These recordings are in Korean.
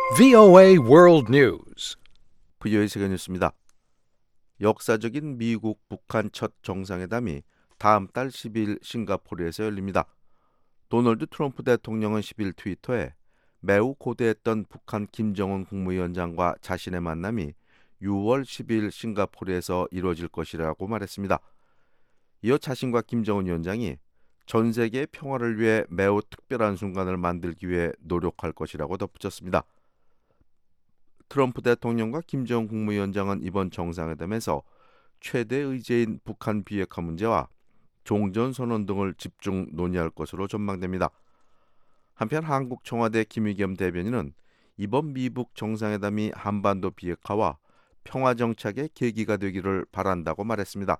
VOA World News. VOA 세계 뉴스입니다. 역사적인 미국 북한 첫 정상회담이 다음 달 10일 싱가포르에서 열립니다. 도널드 트럼프 대통령은 10일 트위터에 매우 고대했던 북한 김정은 국무위원장과 자신의 만남이 6월 10일 싱가포르에서 이루어질 것이라고 말했습니다. 이어 자신과 김정은 위원장이 전 세계의 평화를 위해 매우 특별한 순간을 만들기 위해 노력할 것이라고 덧붙였습니다. 트럼프 대통령과 김정은 국무위원장은 이번 정상회담에서 최대 의제인 북한 비핵화 문제와 종전선언 등을 집중 논의할 것으로 전망됩니다. 한편 한국 청와대 김의겸 대변인은 이번 미북 정상회담이 한반도 비핵화와 평화정착의 계기가 되기를 바란다고 말했습니다.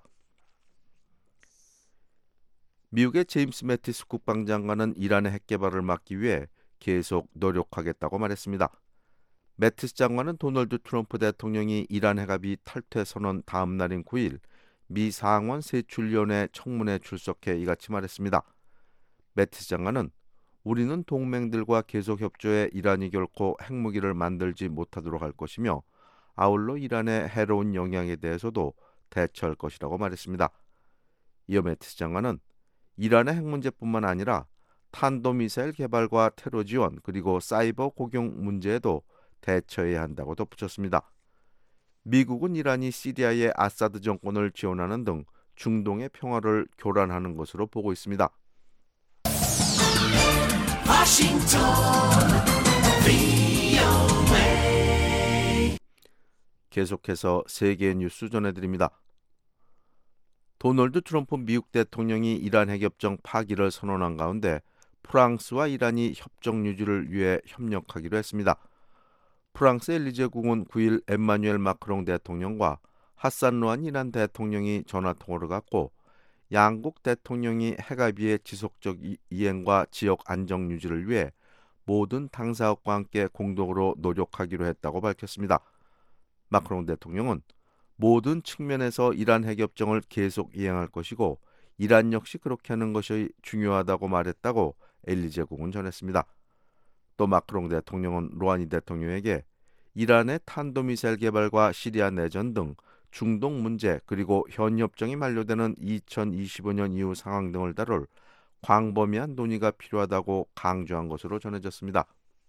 미국의 제임스 매티스 국방장관은 이란의 핵개발을 막기 위해 계속 노력하겠다고 말했습니다. 매티스 장관은 도널드 트럼프 대통령이 이란 핵합의 탈퇴 선언 다음 날인 9일 미 상원 세출위원회 청문회에 출석해 이같이 말했습니다. 매티스 장관은 우리는 동맹들과 계속 협조해 이란이 결코 핵무기를 만들지 못하도록 할 것이며 아울러 이란의 해로운 영향에 대해서도 대처할 것이라고 말했습니다. 이어 매티스 장관은 이란의 핵 문제뿐만 아니라 탄도미사일 개발과 테러 지원 그리고 사이버 공격 문제에도 대처해야 한다고 덧붙였습니다. 미국은 이란이 시리아의 아사드 정권을 지원하는 등 중동의 평화를 교란하는 것으로 보고 있습니다. 워싱턴 VOA. 계속해서 세계 뉴스 전해드립니다. 도널드 트럼프 미국 대통령이 이란 핵협정 파기를 선언한 가운데 프랑스와 이란이 협정 유지를 위해 협력하기로 했습니다. 프랑스 엘리제 궁은 9일 엠마뉴엘 마크롱 대통령과 하산 루한 이란 대통령이 전화통화를 갖고 양국 대통령이 핵합의의 지속적 이행과 지역 안정 유지를 위해 모든 당사국과 함께 공동으로 노력하기로 했다고 밝혔습니다. 마크롱 대통령은 모든 측면에서 이란 핵협정을 계속 이행할 것이고 이란 역시 그렇게 하는 것이 중요하다고 말했다고 엘리제 궁은 전했습니다. 또 마크롱 대통령은 루하니 대통령에게 이란의 탄도미사일 개발과 시리아 내전 등 중동 문제 그리고 현 협정이 만료되는 2025년 이후 상황 등을 다룰 광범위한 논의가 필요하다고 강조한 것으로 전해졌습니다.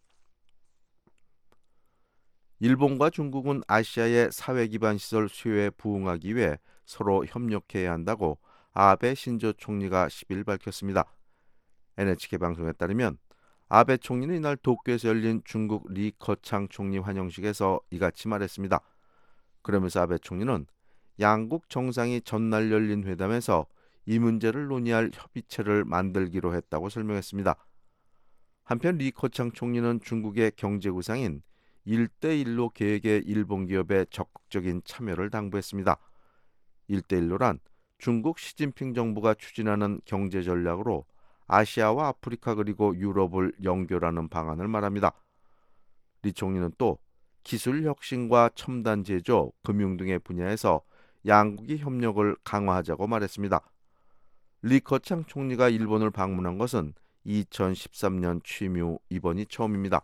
일본과 중국은 아시아의 사회 기반 시설 수요에 부응하기 위해 서로 협력해야 한다고 아베 신조 총리가 10일 밝혔습니다. NHK 방송에 따르면 아베 총리는 이날 도쿄에서 열린 중국 리커창 총리 환영식에서 이같이 말했습니다. 그러면서 아베 총리는 양국 정상이 전날 열린 회담에서 이 문제를 논의할 협의체를 만들기로 했다고 설명했습니다. 한편 리커창 총리는 중국의 경제 우상인 1대1로 계획에 일본 기업의 적극적인 참여를 당부했습니다. 1대1로란 중국 시진핑 정부가 추진하는 경제 전략으로 아시아와 아프리카 그리고 유럽을 연결하는 방안을 말합니다. 리 총리는 또 기술 혁신과 첨단 제조, 금융 등의 분야에서 양국이 협력을 강화하자고 말했습니다. 리 거창 총리가 일본을 방문한 것은 2013년 취임 후 이번이 처음입니다.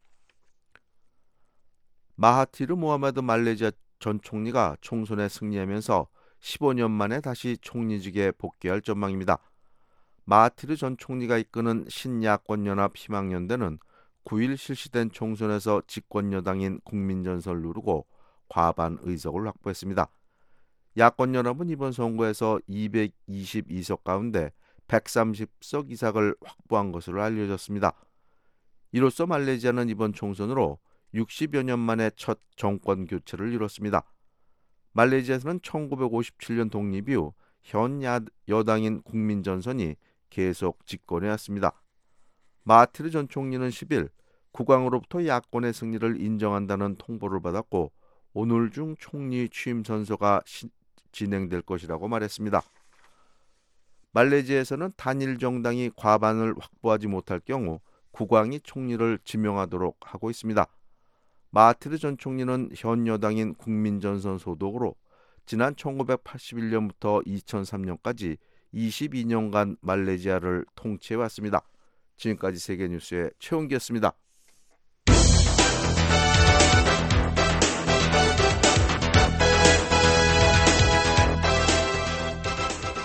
마하티르 모하메드 말레이시아 전 총리가 총선에 승리하면서 15년 만에 다시 총리직에 복귀할 전망입니다. 마하티르 전 총리가 이끄는 신야권연합 희망연대는 9일 실시된 총선에서 집권여당인 국민전선을 누르고 과반 의석을 확보했습니다. 야권연합은 이번 선거에서 222석 가운데 130석 이상을 확보한 것으로 알려졌습니다. 이로써 말레이시아는 이번 총선으로 60여 년 만에 첫 정권 교체를 이뤘습니다. 말레이시아에서는 1957년 독립 이후 현 여당인 국민전선이 계속 집권해왔습니다. 마하티르 전 총리는 10일 국왕으로부터 야권의 승리를 인정한다는 통보를 받았고 오늘 중 총리 취임 선서가 진행될 것이라고 말했습니다. 말레이시아에서는 단일 정당이 과반을 확보하지 못할 경우 국왕이 총리를 지명하도록 하고 있습니다. 마하티르 전 총리는 현 여당인 국민전선 소속으로 지난 1981년부터 2003년까지 22년간 말레이시아를 통치해왔습니다. 지금까지 세계뉴스의 최원기였습니다.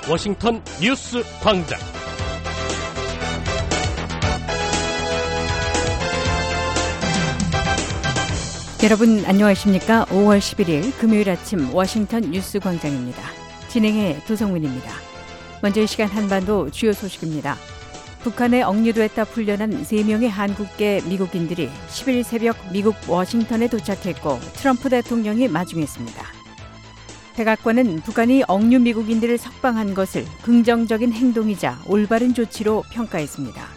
워싱턴 뉴스 광장. 여러분 안녕하십니까? 5월 11일 금요일 아침 워싱턴 뉴스 광장입니다. 진행의 도성민입니다. 먼저 이 시간 한반도 주요 소식입니다. 북한에 억류됐다 풀려난 3명의 한국계 미국인들이 10일 새벽 미국 워싱턴에 도착했고 트럼프 대통령이 마중했습니다. 백악관은 북한이 억류 미국인들을 석방한 것을 긍정적인 행동이자 올바른 조치로 평가했습니다.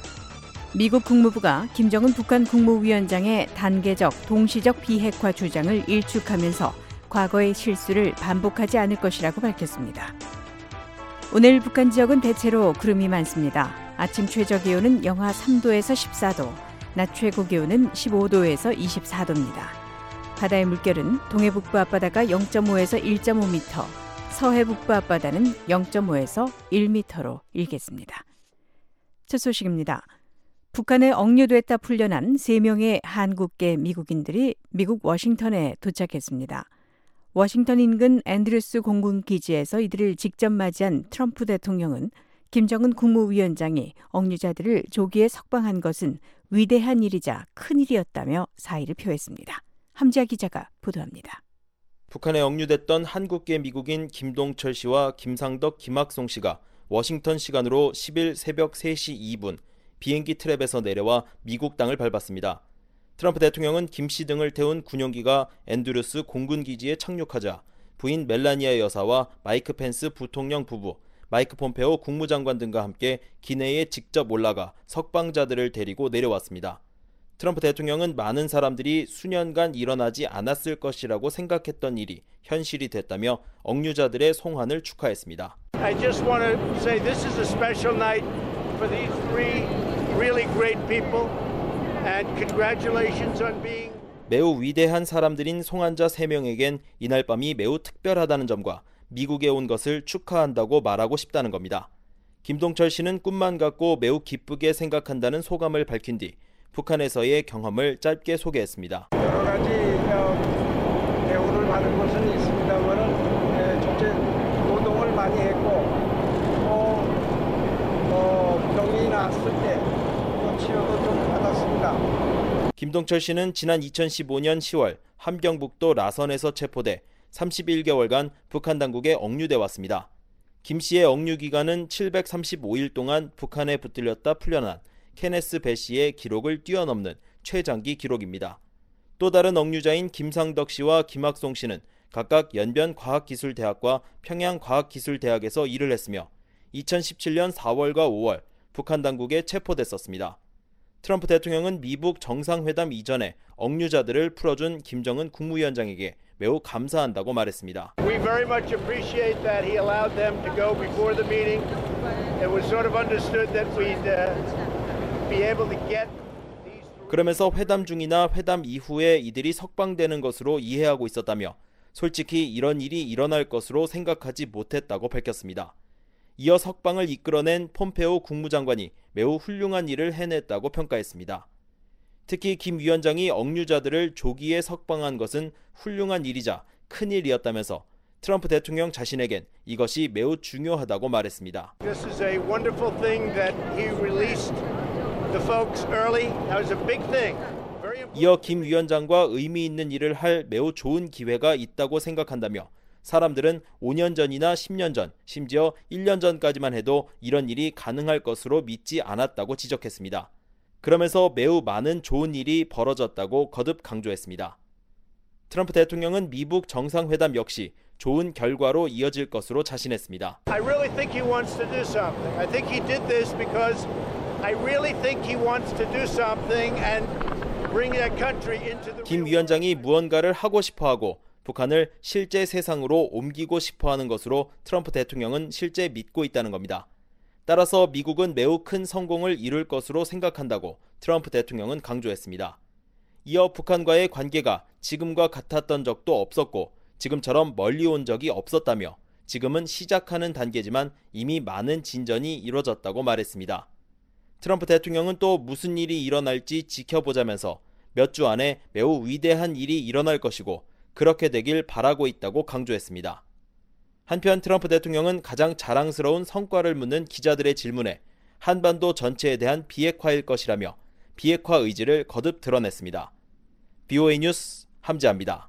미국 국무부가 김정은 북한 국무위원장의 단계적, 동시적 비핵화 주장을 일축하면서 과거의 실수를 반복하지 않을 것이라고 밝혔습니다. 오늘 북한 지역은 대체로 구름이 많습니다. 아침 최저기온은 영하 3도에서 14도, 낮 최고기온은 15도에서 24도입니다. 바다의 물결은 동해북부 앞바다가 0.5에서 1.5m, 서해북부 앞바다는 0.5에서 1m로 일겠습니다. 첫 소식입니다. 북한에 억류됐다 풀려난 3명의 한국계 미국인들이 미국 워싱턴에 도착했습니다. 워싱턴 인근 앤드루스 공군 기지에서 이들을 직접 맞이한 트럼프 대통령은 김정은 국무위원장이 억류자들을 조기에 석방한 것은 위대한 일이자 큰일이었다며 사의를 표했습니다. 함지아 기자가 보도합니다. 북한에 억류됐던 한국계 미국인 김동철 씨와 김상덕, 김학송 씨가 워싱턴 시간으로 10일 새벽 3시 2분 비행기 트랩에서 내려와 미국 땅을 밟았습니다. 트럼프 대통령은 김 씨 등을 태운 군용기가 앤드루스 공군기지에 착륙하자 부인 멜라니아 여사와 마이크 펜스 부통령 부부, 마이크 폼페오 국무장관 등과 함께 기내에 직접 올라가 석방자들을 데리고 내려왔습니다. 트럼프 대통령은 많은 사람들이 수년간 일어나지 않았을 것이라고 생각했던 일이 현실이 됐다며 억류자들의 송환을 축하했습니다. I just want to say this is a special night for these three really great people and congratulations on being 매우 위대한 사람들인 송환자 3명에겐 이날 밤이 매우 특별하다는 점과 미국에 온 것을 축하한다고 말하고 싶다는 겁니다. 김동철 씨는 꿈만 같고 매우 기쁘게 생각한다는 소감을 밝힌 뒤 북한에서의 경험을 짧게 소개했습니다. 여러 가지 대우를 받은 것은 있습니다만은 첫째 노동을 많이 했고 병이 났을 때 치료도 좀 받았습니다. 김동철 씨는 지난 2015년 10월 함경북도 라선에서 체포돼 31개월간 북한 당국에 억류돼 왔습니다. 김 씨의 억류 기간은 735일 동안 북한에 붙들렸다 풀려난 케네스 배 씨의 기록을 뛰어넘는 최장기 기록입니다. 또 다른 억류자인 김상덕 씨와 김학송 씨는 각각 연변과학기술대학과 평양과학기술대학에서 일을 했으며 2017년 4월과 5월 북한 당국에 체포됐었습니다. 트럼프 대통령은 미북 정상회담 이전에 억류자들을 풀어준 김정은 국무위원장에게 매우 감사한다고 말했습니다. We very much appreciate that he allowed them to go before the meeting. It was sort of understood that we'd be able to get these. 그러면서 회담 중이나 회담 이후에 이들이 석방되는 것으로 이해하고 있었다며 솔직히 이런 일이 일어날 것으로 생각하지 못했다고 밝혔습니다. 이어 석방을 이끌어낸 폼페오 국무장관이 매우 훌륭한 일을 해냈다고 평가했습니다. 특히 김 위원장이 억류자들을 조기에 석방한 것은 훌륭한 일이자 큰일이었다면서 트럼프 대통령 자신에겐 이것이 매우 중요하다고 말했습니다. This is a wonderful thing that he released the folks early. That was a big thing. 이어 김 위원장과 의미 있는 일을 할 매우 좋은 기회가 있다고 생각한다며 사람들은 5년 전이나 10년 전, 심지어 1년 전까지만 해도 이런 일이 가능할 것으로 믿지 않았다고 지적했습니다. 그러면서 매우 많은 좋은 일이 벌어졌다고 거듭 강조했습니다. 트럼프 대통령은 미북 정상회담 역시 좋은 결과로 이어질 것으로 자신했습니다. I really think he wants to do something. I think he did this because I really think he wants to do something and bring that country into the 김 위원장이 무언가를 하고 싶어하고 북한을 실제 세상으로 옮기고 싶어하는 것으로 트럼프 대통령은 실제 믿고 있다는 겁니다. 따라서 미국은 매우 큰 성공을 이룰 것으로 생각한다고 트럼프 대통령은 강조했습니다. 이어 북한과의 관계가 지금과 같았던 적도 없었고 지금처럼 멀리 온 적이 없었다며 지금은 시작하는 단계지만 이미 많은 진전이 이뤄졌다고 말했습니다. 트럼프 대통령은 또 무슨 일이 일어날지 지켜보자면서 몇 주 안에 매우 위대한 일이 일어날 것이고 그렇게 되길 바라고 있다고 강조했습니다. 한편 트럼프 대통령은 가장 자랑스러운 성과를 묻는 기자들의 질문에 한반도 전체에 대한 비핵화일 것이라며 비핵화 의지를 거듭 드러냈습니다. BOA 뉴스 함지아입니다.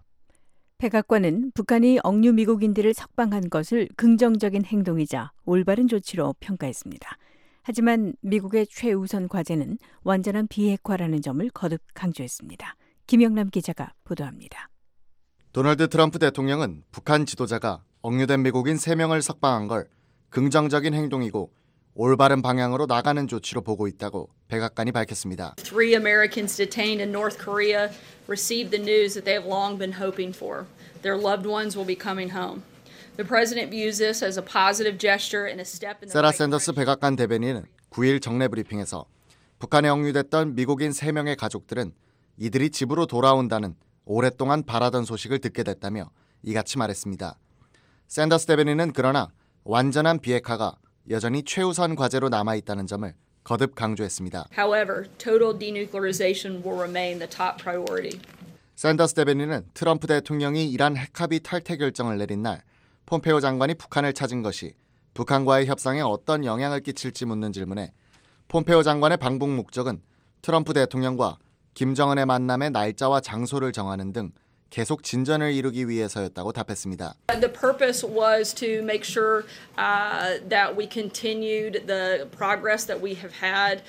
백악관은 북한이 억류 미국인들을 석방한 것을 긍정적인 행동이자 올바른 조치로 평가했습니다. 하지만 미국의 최우선 과제는 완전한 비핵화라는 점을 거듭 강조했습니다. 김영남 기자가 보도합니다. 도널드 트럼프 대통령은 북한 지도자가 억류된 미국인 3명을 석방한 걸 긍정적인 행동이고 올바른 방향으로 나가는 조치로 보고 있다고 백악관이 밝혔습니다. 3 Americans detained in North Korea received the news that they have long been hoping for. Their loved ones will be coming home. The president views this as a positive gesture and a step in the 세라 right 샌더스 direction. 백악관 대변인은 9일 정례 브리핑에서 북한에 억류됐던 미국인 3명의 가족들은 이들이 집으로 돌아온다는 오랫동안 바라던 소식을 듣게 됐다며 이같이 말했습니다. 샌더스 대변인은 그러나 완전한 비핵화가 여전히 최우선 과제로 남아있다는 점을 거듭 강조했습니다. However, total denuclearization will remain the top priority. 샌더스 대변인은 트럼프 대통령이 이란 핵합의 탈퇴 결정을 내린 날 폼페오 장관이 북한을 찾은 것이 북한과의 협상에 어떤 영향을 끼칠지 묻는 질문에 폼페오 장관의 방북 목적은 트럼프 대통령과 김정은의 만남의 날짜와 장소를 정하는 등 계속 진전을 이루기 위해서였다고 답했습니다. The purpose was to make sure that we continued the progress that we have had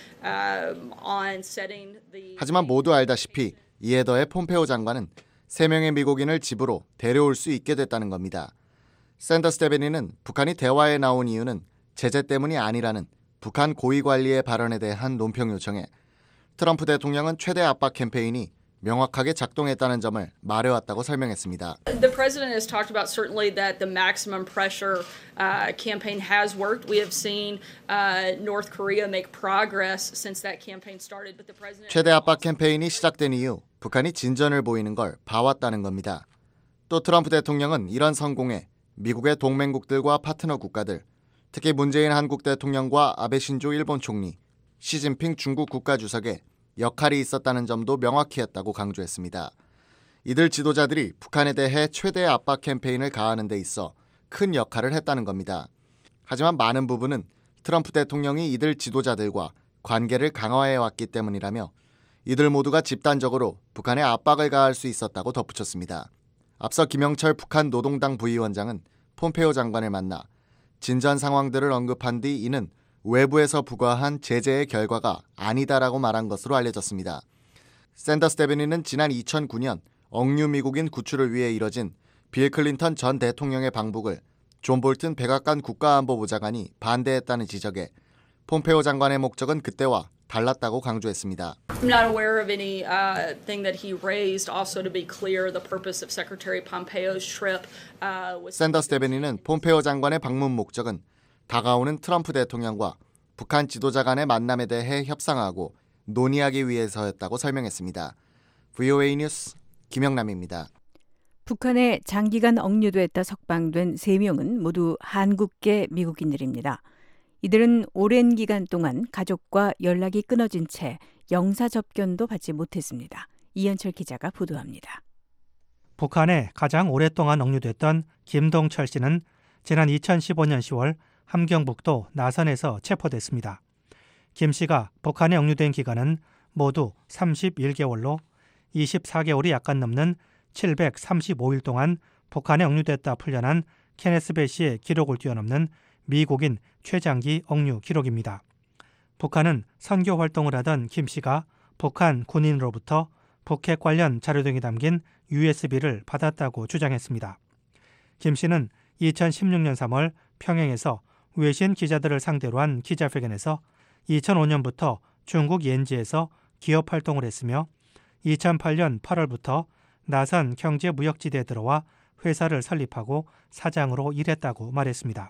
on setting the. 하지만 모두 알다시피 이에 더해 폼페오 장관은 3명의 미국인을 집으로 데려올 수 있게 됐다는 겁니다. 샌더스 대변인은 북한이 대화에 나온 이유는 제재 때문이 아니라는 북한 고위관리의 발언에 대한 논평 요청에 트럼프 대통령은 최대 압박 캠페인이 명확하게 작동했다는 점을 말해왔다고 설명했습니다. The president has talked about certainly that the maximum pressure campaign has worked. We have seen North Korea make progress since that campaign started. But the president 최대 압박 캠페인이 시작된 이후 북한이 진전을 보이는 걸 봐왔다는 겁니다. 또 트럼프 대통령은 이런 성공에 미국의 동맹국들과 파트너 국가들, 특히 문재인 한국 대통령과 아베 신조 일본 총리, 시진핑 중국 국가주석의 역할이 있었다는 점도 명확히 했다고 강조했습니다. 이들 지도자들이 북한에 대해 최대 압박 캠페인을 가하는 데 있어 큰 역할을 했다는 겁니다. 하지만 많은 부분은 트럼프 대통령이 이들 지도자들과 관계를 강화해왔기 때문이라며 이들 모두가 집단적으로 북한에 압박을 가할 수 있었다고 덧붙였습니다. 앞서 김영철 북한 노동당 부위원장은 폼페오 장관을 만나 진전 상황들을 언급한 뒤 이는 외부에서 부과한 제재의 결과가 아니다라고 말한 것으로 알려졌습니다. 샌더스 대변인은 지난 2009년 억류 미국인 구출을 위해 이뤄진 빌 클린턴 전 대통령의 방북을 존 볼튼 백악관 국가안보보좌관이 반대했다는 지적에 폼페오 장관의 목적은 그때와 달랐다고 강조했습니다. I'm not aware of any thing that he raised. Also, to be clear, the purpose of Secretary Pompeo's trip was. 샌더스 대변인은 폼페오 장관의 방문 목적은 다가오는 트럼프 대통령과 북한 지도자 간의 만남에 대해 협상하고 논의하기 위해서였다고 설명했습니다. VOA 뉴스 김영남입니다. 북한에 장기간 억류됐다 석방된 3명은 모두 한국계 미국인들입니다. 이들은 오랜 기간 동안 가족과 연락이 끊어진 채 영사 접견도 받지 못했습니다. 이현철 기자가 보도합니다. 북한에 가장 오랫동안 억류됐던 김동철 씨는 지난 2015년 10월 함경북도 나선에서 체포됐습니다. 김 씨가 북한에 억류된 기간은 모두 31개월로 24개월이 약간 넘는 735일 동안 북한에 억류됐다 풀려난 케네스 배 씨의 기록을 뛰어넘는 미국인 최장기 억류 기록입니다. 북한은 선교 활동을 하던 김 씨가 북한 군인으로부터 북핵 관련 자료 등이 담긴 USB를 받았다고 주장했습니다. 김 씨는 2016년 3월 평양에서 외신 기자들을 상대로 한 기자회견에서 2005년부터 중국 옌지에서 기업 활동을 했으며 2008년 8월부터 나선 경제무역지대에 들어와 회사를 설립하고 사장으로 일했다고 말했습니다.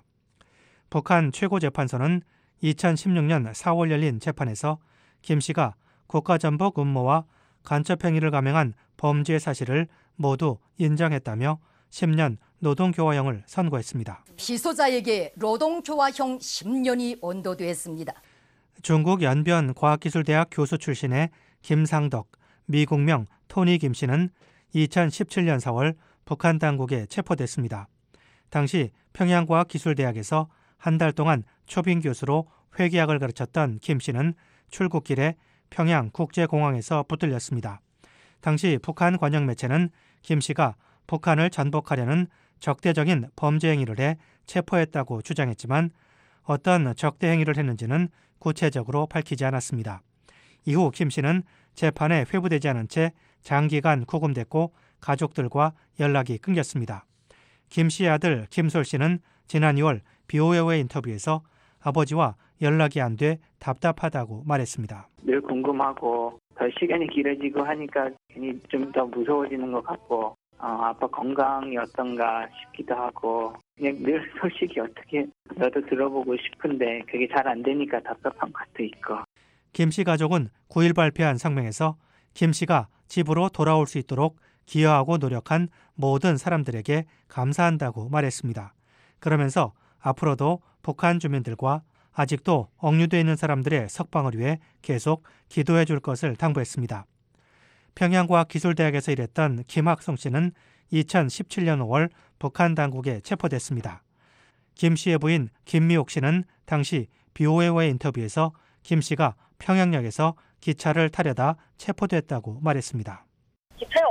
북한 최고재판소는 2016년 4월 열린 재판에서 김 씨가 국가전복 음모와 간첩행위를 감행한 범죄 사실을 모두 인정했다며 10년 노동교화형을 선고했습니다. 피소자에게 노동교화형 10년이 언도됐습니다. 중국 연변 과학기술대학 교수 출신의 김상덕, 미국명 토니 김 씨는 2017년 4월 북한 당국에 체포됐습니다. 당시 평양과학기술대학에서 한 달 동안 초빙 교수로 회계학을 가르쳤던 김 씨는 출국길에 평양국제공항에서 붙들렸습니다. 당시 북한 관영 매체는 김 씨가 북한을 전복하려는 적대적인 범죄 행위를 해 체포했다고 주장했지만 어떤 적대 행위를 했는지는 구체적으로 밝히지 않았습니다. 이후 김 씨는 재판에 회부되지 않은 채 장기간 구금됐고 가족들과 연락이 끊겼습니다. 김 씨의 아들 김솔 씨는 지난 2월 BOA의 인터뷰에서 아버지와 연락이 안 돼 답답하다고 말했습니다. 늘 궁금하고 더 시간이 길어지고 하니까 괜히 좀 더 무서워지는 것 같고 아빠 건강이 어떤가 싶기도 하고 그냥 늘 소식이 어떻게 너도 들어보고 싶은데 그게 잘 안 되니까 답답한 것도 있고. 김 씨 가족은 9일 발표한 성명에서 김 씨가 집으로 돌아올 수 있도록 기여하고 노력한 모든 사람들에게 감사한다고 말했습니다. 그러면서 앞으로도 북한 주민들과 아직도 억류되어 있는 사람들의 석방을 위해 계속 기도해 줄 것을 당부했습니다. 평양과학기술대학에서 일했던 김학성 씨는 2017년 5월 북한 당국에 체포됐습니다. 김 씨의 부인 김미옥 씨는 당시 BOA와의 인터뷰에서 김 씨가 평양역에서 기차를 타려다 체포됐다고 말했습니다. 기차에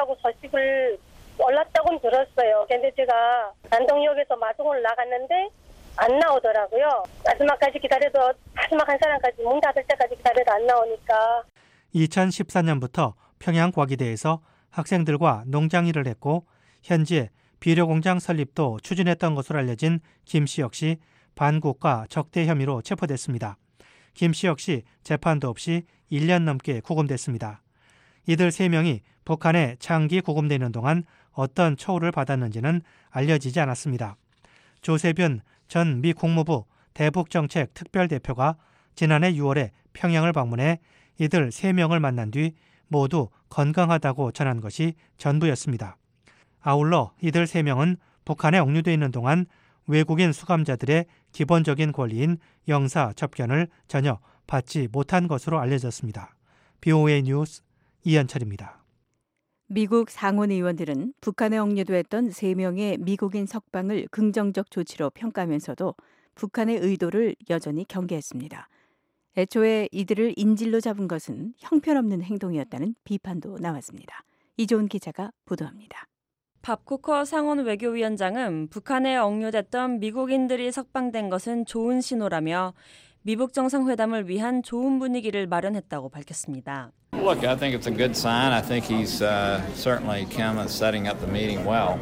올랐다고는 들었어요. 근데 제가 안동역에서 마중으로 나갔는데 안 나오더라고요. 마지막까지 기다려도 마지막 한 사람까지 문 닫을 때까지 기다려도 안 나오니까. 2014년부터 평양과기대에서 학생들과 농장 일을 했고 현지에 비료공장 설립도 추진했던 것으로 알려진 김 씨 역시 반국가 적대 혐의로 체포됐습니다. 김 씨 역시 재판도 없이 1년 넘게 구금됐습니다. 이들 3명이 북한에 장기 구금되는 동안 어떤 처우를 받았는지는 알려지지 않았습니다. 조세변 전 미 국무부 대북정책 특별대표가 지난해 6월에 평양을 방문해 이들 3명을 만난 뒤 모두 건강하다고 전한 것이 전부였습니다. 아울러 이들 3명은 북한에 억류되어 있는 동안 외국인 수감자들의 기본적인 권리인 영사 접견을 전혀 받지 못한 것으로 알려졌습니다. BOA 뉴스 이현철입니다. 미국 상원 의원들은 북한에 억류됐던 3명의 미국인 석방을 긍정적 조치로 평가하면서도 북한의 의도를 여전히 경계했습니다. 애초에 이들을 인질로 잡은 것은 형편없는 행동이었다는 비판도 나왔습니다. 이조은 기자가 보도합니다. 밥 쿠커 상원 외교위원장은 북한에 억류됐던 미국인들이 석방된 것은 좋은 신호라며 미북 정상회담을 위한 좋은 분위기를 마련했다고 밝혔습니다. Look, I think it's a good sign. I think he's certainly Kim is setting up the meeting well.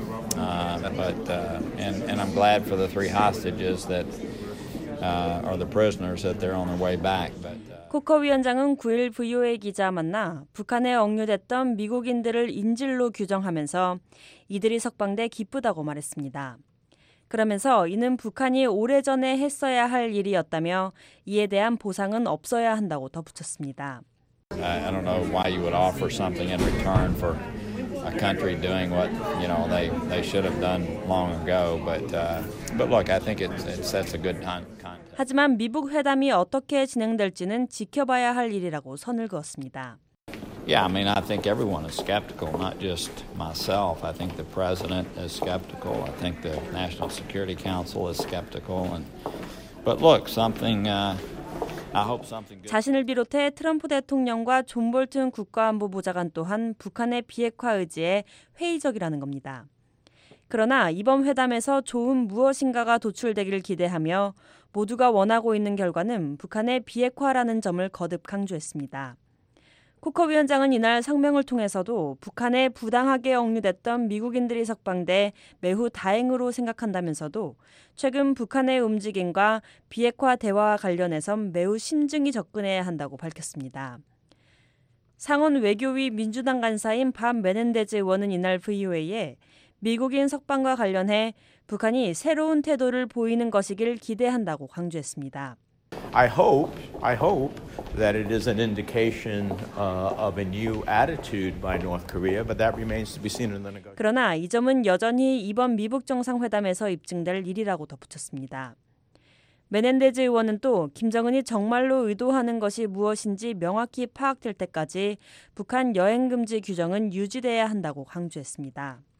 And I'm glad for the 3 hostages that are the prisoners that they're on their way back. 쿠커 위원장은 9일 VOA 기자 만나 북한에 억류됐던 미국인들을 인질로 규정하면서 이들이 석방돼 기쁘다고 말했습니다. 그러면서 이는 북한이 오래전에 했어야 할 일이었다며 이에 대한 보상은 없어야 한다고 덧붙였습니다. I don't know why you would offer something in return for a country doing what they should have done long ago, but look, I think it sets a good context. 하지만 미북 회담이 어떻게 진행될지는 지켜봐야 할 일이라고 선을 그었습니다. Yeah, I mean, I think everyone is skeptical, not just myself. I think the president is skeptical. I think the National Security Council is skeptical. But look, I hope something good. 자신을 비롯해 트럼프 대통령과 존 볼튼 국가안보보좌관 또한 북한의 비핵화 의지에 회의적이라는 겁니다. 그러나 이번 회담에서 좋은 무엇인가가 도출되길 기대하며 모두가 원하고 있는 결과는 북한의 비핵화라는 점을 거듭 강조했습니다. 쿠커 위원장은 이날 성명을 통해서도 북한에 부당하게 억류됐던 미국인들이 석방돼 매우 다행으로 생각한다면서도 최근 북한의 움직임과 비핵화 대화와 관련해선 매우 신중히 접근해야 한다고 밝혔습니다. 상원 외교위 민주당 간사인 밥 메넨데즈 의원은 이날 VOA에 미국인 석방과 관련해 북한이 새로운 태도를 보이는 것이길 기대한다고 강조했습니다. I hope that it is an indication of a new attitude by North Korea, but that remains to be seen in the negotiations. 그러나 이 점은 여전히 이번 미북 정상회담에서 입증될 일이라고 덧붙였습니다. 메넨데즈 의원은 또 김정은이 정말로 의도하는 것이 무엇인지 명확히 파악될 때까지 북한 여행 금지 규정은 유지돼야 한다고 강조했습니다.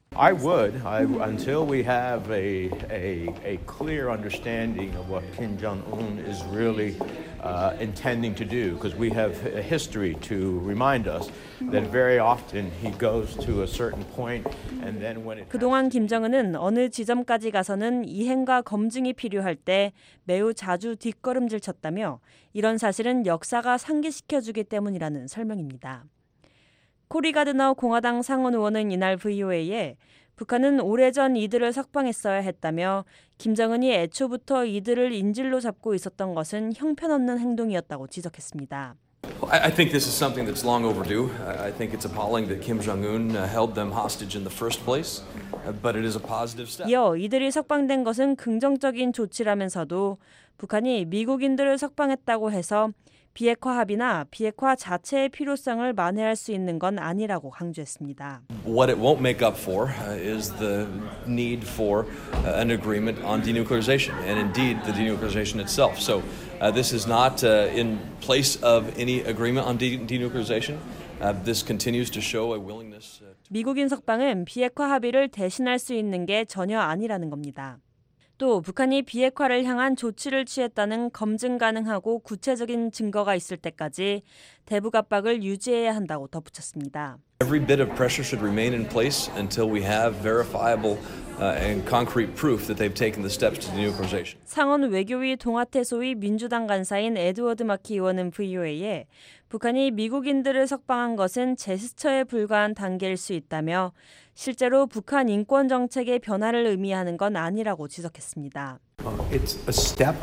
I would, until we have a clear understanding of what Kim Jong-un is really intending to do, because we have a history to remind us that very often he goes to a certain point and then when it 그동안 김정은은 어느 지점까지 가서는 이행과 검증이 필요할 때 매우 자주 뒷걸음질 쳤다며 이런 사실은 역사가 상기시켜주기 때문이라는 설명입니다. 코리 가드너 공화당 상원 의원은 이날 VOA에 북한은 오래전 이들을 석방했어야 했다며 김정은이 애초부터 이들을 인질로 잡고 있었던 것은 형편없는 행동이었다고 지적했습니다. I think this is something that's long overdue. I think it's appalling that Kim Jong-un held them hostage in the first place, but it is a positive step. 이어 이들이 석방된 것은 긍정적인 조치라면서도 북한이 미국인들을 석방했다고 해서 비핵화 합의나 비핵화 자체의 필요성을 만회할 수 있는 건 아니라고 강조했습니다. What it won't make up for is the need for an agreement on denuclearization and indeed the denuclearization itself. So this is not in place of any agreement on denuclearization. This continues to show a willingness. 미국인 석방은 비핵화 합의를 대신할 수 있는 게 전혀 아니라는 겁니다. 또 북한이 비핵화를 향한 조치를 취했다는 검증 가능하고 구체적인 증거가 있을 때까지 대북 압박을 유지해야 한다고 덧붙였습니다. Every bit of pressure should remain in place until we have verifiable and concrete proof that they've taken the steps to denuclearization. 상원 외교위 동아태소위 민주당 간사인 에드워드 마키 의원은 VOA에 북한이 미국인들을 석방한 것은 제스처에 불과한 단계일 수 있다며 실제로 북한 인권 정책의 변화를 의미하는 건 아니라고 지적했습니다. It's a step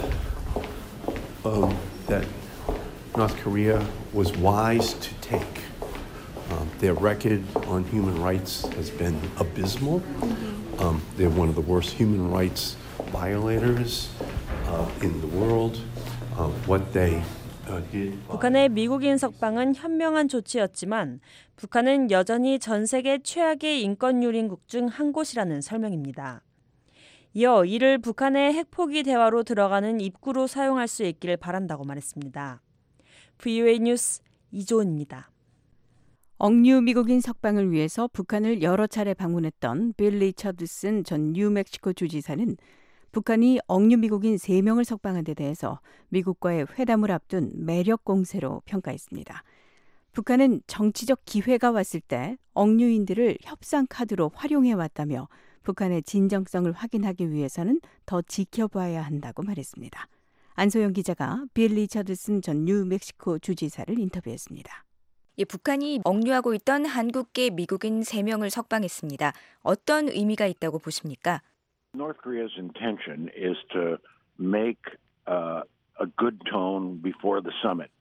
that North Korea was wise to take. Their record on human rights has been abysmal. They're one of the worst human rights violators in the world. What they 북한의 미국인 석방은 현명한 조치였지만 북한은 여전히 전 세계 최악의 인권 유린국 중 한 곳이라는 설명입니다. 이어 이를 북한의 핵포기 대화로 들어가는 입구로 사용할 수 있기를 바란다고 말했습니다. VOA 뉴스 이조은입니다. 억류 미국인 석방을 위해서 북한을 여러 차례 방문했던 빌 리처드슨 전 뉴멕시코 주지사는 북한이 억류 미국인 3명을 석방한 데 대해서 미국과의 회담을 앞둔 매력 공세로 평가했습니다. 북한은 정치적 기회가 왔을 때 억류인들을 협상 카드로 활용해왔다며 북한의 진정성을 확인하기 위해서는 더 지켜봐야 한다고 말했습니다. 안소영 기자가 빌 리처드슨 전 뉴멕시코 주지사를 인터뷰했습니다. 북한이 억류하고 있던 한국계 미국인 3명을 석방했습니다. 어떤 의미가 있다고 보십니까? North Korea's intention is to make a good tone before the summit.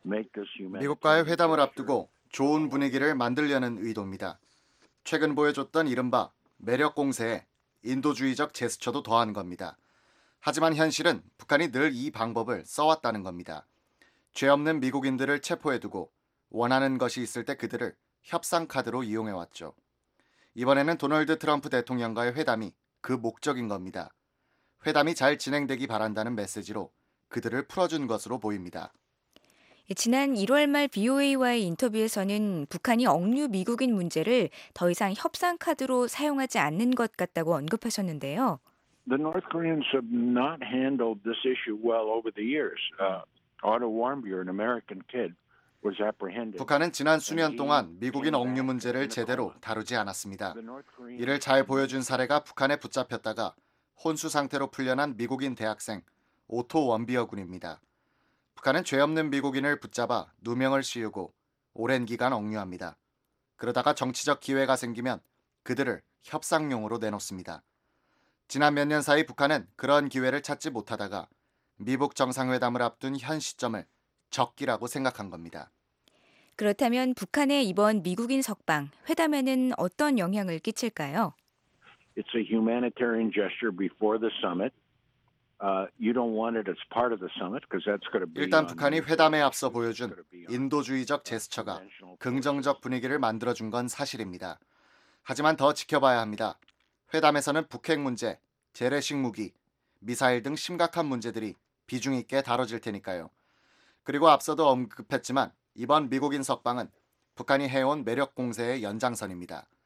미국과의 회담을 앞두고 좋은 분위기를 만들려는 의도입니다. 최근 보여줬던 이른바 매력 공세에 인도주의적 제스처도 더한 겁니다. 하지만 현실은 북한이 늘 이 방법을 써왔다는 겁니다. 죄 없는 미국인들을 체포해두고 원하는 것이 있을 때 그들을 협상 카드로 이용해왔죠. 이번에는 도널드 트럼프 대통령과의 회담이 그 목적인 겁니다. 회담이 잘 진행되기 바란다는 메시지로 그들을 풀어준 것으로 보입니다. 지난 1월 말 VOA와의 인터뷰에서는 북한이 억류 미국인 문제를 더 이상 협상 카드로 사용하지 않는 것 같다고 언급하셨는데요. The North Koreans have not handled this issue well over the years. Otto Warmbier, an American kid, was apprehended. 북한은 지난 수년 동안 미국인 억류 문제를 제대로 다루지 않았습니다. 이를 잘 보여준 사례가 북한에 붙잡혔다가 혼수 상태로 풀려난 미국인 대학생 오토 원비어 군입니다. 북한은 죄 없는 미국인을 붙잡아 누명을 씌우고 오랜 기간 억류합니다. 그러다가 정치적 기회가 생기면 그들을 협상용으로 내놓습니다. 지난 몇 년 사이 북한은 그런 기회를 찾지 못하다가 미북 정상회담을 앞둔 현 시점을 적기라고 생각한 겁니다. 그렇다면 북한의 이번 미국인 석방, 회담에는 어떤 영향을 끼칠까요? It's a humanitarian gesture before the summit. You don't want it as part of the summit because that's going to be. 일단 북한이 회담에 앞서 보여준 인도주의적 제스처가 긍정적 분위기를 만들어준 건 사실입니다. 하지만 더 지켜봐야 합니다. 회담에서는 북핵 문제, 재래식 무기, 미사일 등 심각한 문제들이 비중 있게 다뤄질 테니까요. 그리고 앞서도 언급했지만 이번 미국인 석방은 북한이 해온 매력 공세의 연장선입니다.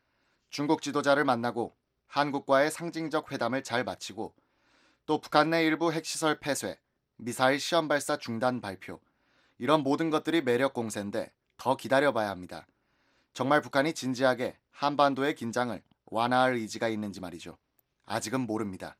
중국 지도자를 만나고 한국과의 상징적 회담을 잘 마치고 또 북한 내 일부 핵시설 폐쇄, 미사일 시험 발사 중단 발표, 이런 모든 것들이 매력 공세인데 더 기다려봐야 합니다. 정말 북한이 진지하게 한반도의 긴장을 완화할 의지가 있는지 말이죠. 아직은 모릅니다.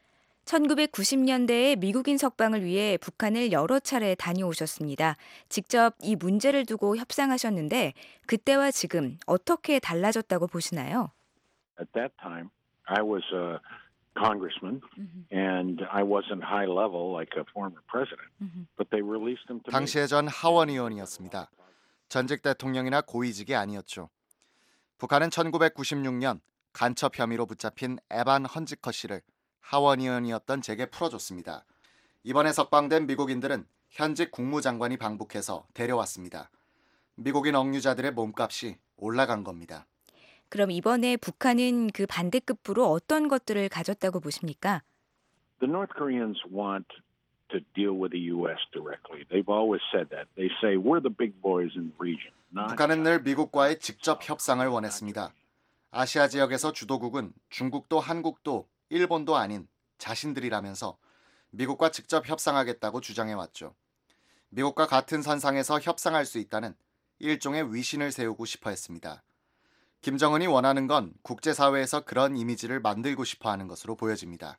1990년대에 미국인 석방을 위해 북한을 여러 차례 다녀오셨습니다. 직접 이 문제를 두고 협상하셨는데 그때와 지금 어떻게 달라졌다고 보시나요? At that time, I was a congressman, and I wasn't high level like a former president. But they released him to me. 당시에 전 하원 의원이었습니다. 전직 대통령이나 고위직이 아니었죠. 북한은 1996년 간첩 혐의로 붙잡힌 에반 헌지커 씨를 하원 의원이었던 제게 풀어줬습니다. 이번에 석방된 미국인들은 현직 국무장관이 방북해서 데려왔습니다. 미국인 억류자들의 몸값이 올라간 겁니다. 그럼 이번에 북한은 그 반대급부로 어떤 것들을 가졌다고 보십니까? The North Koreans want to deal with the U.S. directly. They've always said that. They say we're the big boys in the region. 북한은 늘 미국과의 직접 협상을 원했습니다. 아시아 지역에서 주도국은 중국도 한국도 일본도 아닌 자신들이라면서 미국과 직접 협상하겠다고 주장해왔죠. 미국과 같은 선상에서 협상할 수 있다는 일종의 위신을 세우고 싶어 했습니다. 김정은이 원하는 건 국제사회에서 그런 이미지를 만들고 싶어 하는 것으로 보여집니다.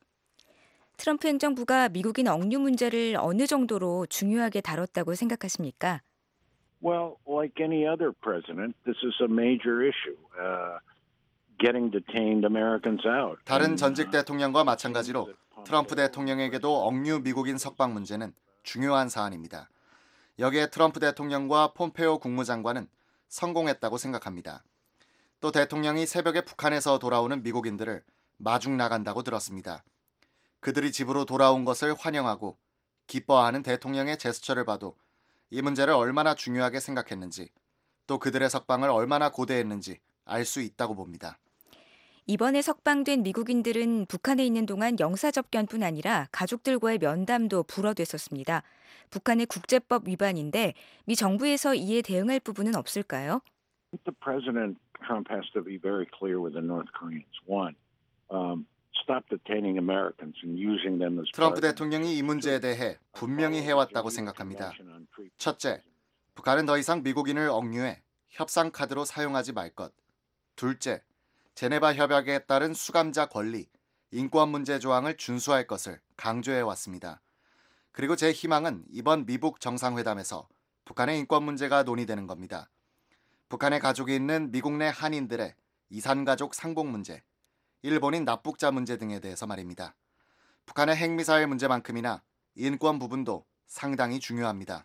트럼프 행정부가 미국인 억류 문제를 어느 정도로 중요하게 다뤘다고 생각하십니까? Well, like any other president, this is a major issue. Getting detained Americans out. 다른 전직 대통령과 마찬가지로 트럼프 대통령에게도 억류 미국인 석방 문제는 중요한 사안입니다. 여기에 트럼프 대통령과 폼페오 국무장관은 성공했다고 생각합니다. 또 대통령이 새벽에 북한에서 돌아오는 미국인들을 마중 나간다고 들었습니다. 그들이 집으로 돌아온 것을 환영하고 기뻐하는 대통령의 제스처를 봐도 이 문제를 얼마나 중요하게 생각했는지 또 그들의 석방을 얼마나 고대했는지 알 수 있다고 봅니다. 이번에 석방된 미국인들은 북한에 있는 동안 영사접견뿐 아니라 가족들과의 면담도 불어됐었습니다. 북한의 국제법 위반인데 미 정부에서 이에 대응할 부분은 없을까요? The President Trump has to be very clear with the North Koreans. One, stop detaining Americans and using them as. 트럼프 대통령이 이 문제에 대해 분명히 해왔다고 생각합니다. 첫째, 북한은 더 이상 미국인을 억류해 협상 카드로 사용하지 말 것. 둘째, 제네바 협약에 따른 수감자 권리, 인권 문제 조항을 준수할 것을 강조해 왔습니다. 그리고 제 희망은 이번 미북 정상회담에서 북한의 인권 문제가 논의되는 겁니다. 북한에 가족이 있는 미국 내 한인들의 이산가족 상봉 문제, 일본인 납북자 문제 등에 대해서 말입니다. 북한의 핵미사일 문제만큼이나 인권 부분도 상당히 중요합니다.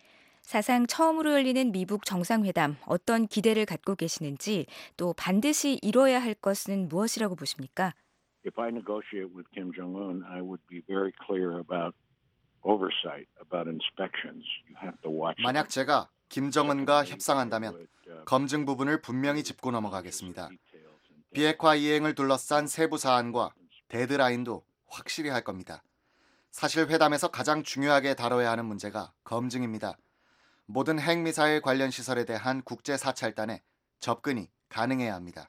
사상 처음으로 열리는 미북 정상회담, 어떤 기대를 갖고 계시는지, 또 반드시 이뤄야 할 것은 무엇이라고 보십니까? If I negotiate with Kim Jong-un, I would be very clear about oversight, about inspections. You have to watch. 만약 제가 김정은과 협상한다면 검증 부분을 분명히 짚고 넘어가겠습니다. 비핵화 이행을 둘러싼 세부 사안과 데드라인도 확실히 할 겁니다. 사실 회담에서 가장 중요하게 다뤄야 하는 문제가 검증입니다. 모든 핵미사일 관련 시설에 대한 국제 사찰단에 접근이 가능해야 합니다.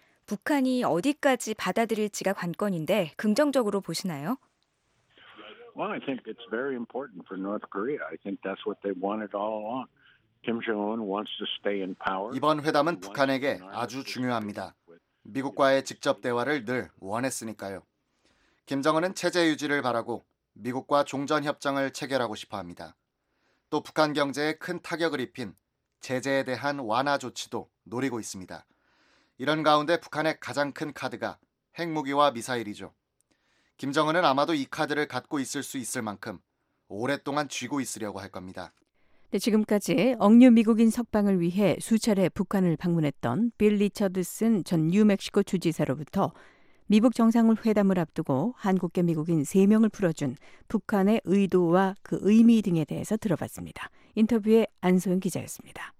북한이 어디까지 받아들일지가 관건인데 긍정적으로 보시나요? Well, I think it's very important for North Korea. I think that's what they wanted all along. Kim Jong-un wants to stay in power. 이번 회담은 북한에게 아주 중요합니다. 미국과의 직접 대화를 늘 원했으니까요. 김정은은 체제 유지를 바라고 미국과 종전협정을 체결하고 싶어 합니다. 또 북한 경제에 큰 타격을 입힌 제재에 대한 완화 조치도 노리고 있습니다. 이런 가운데 북한의 가장 큰 카드가 핵무기와 미사일이죠. 김정은은 아마도 이 카드를 갖고 있을 수 있을 만큼 오랫동안 쥐고 있으려고 할 겁니다. 네, 지금까지 억류 미국인 석방을 위해 수차례 북한을 방문했던 빌 리처드슨 전 뉴멕시코 주지사로부터 미북 정상회담을 앞두고 한국계 미국인 3명을 풀어준 북한의 의도와 그 의미 등에 대해서 들어봤습니다. 인터뷰에 안소영 기자였습니다.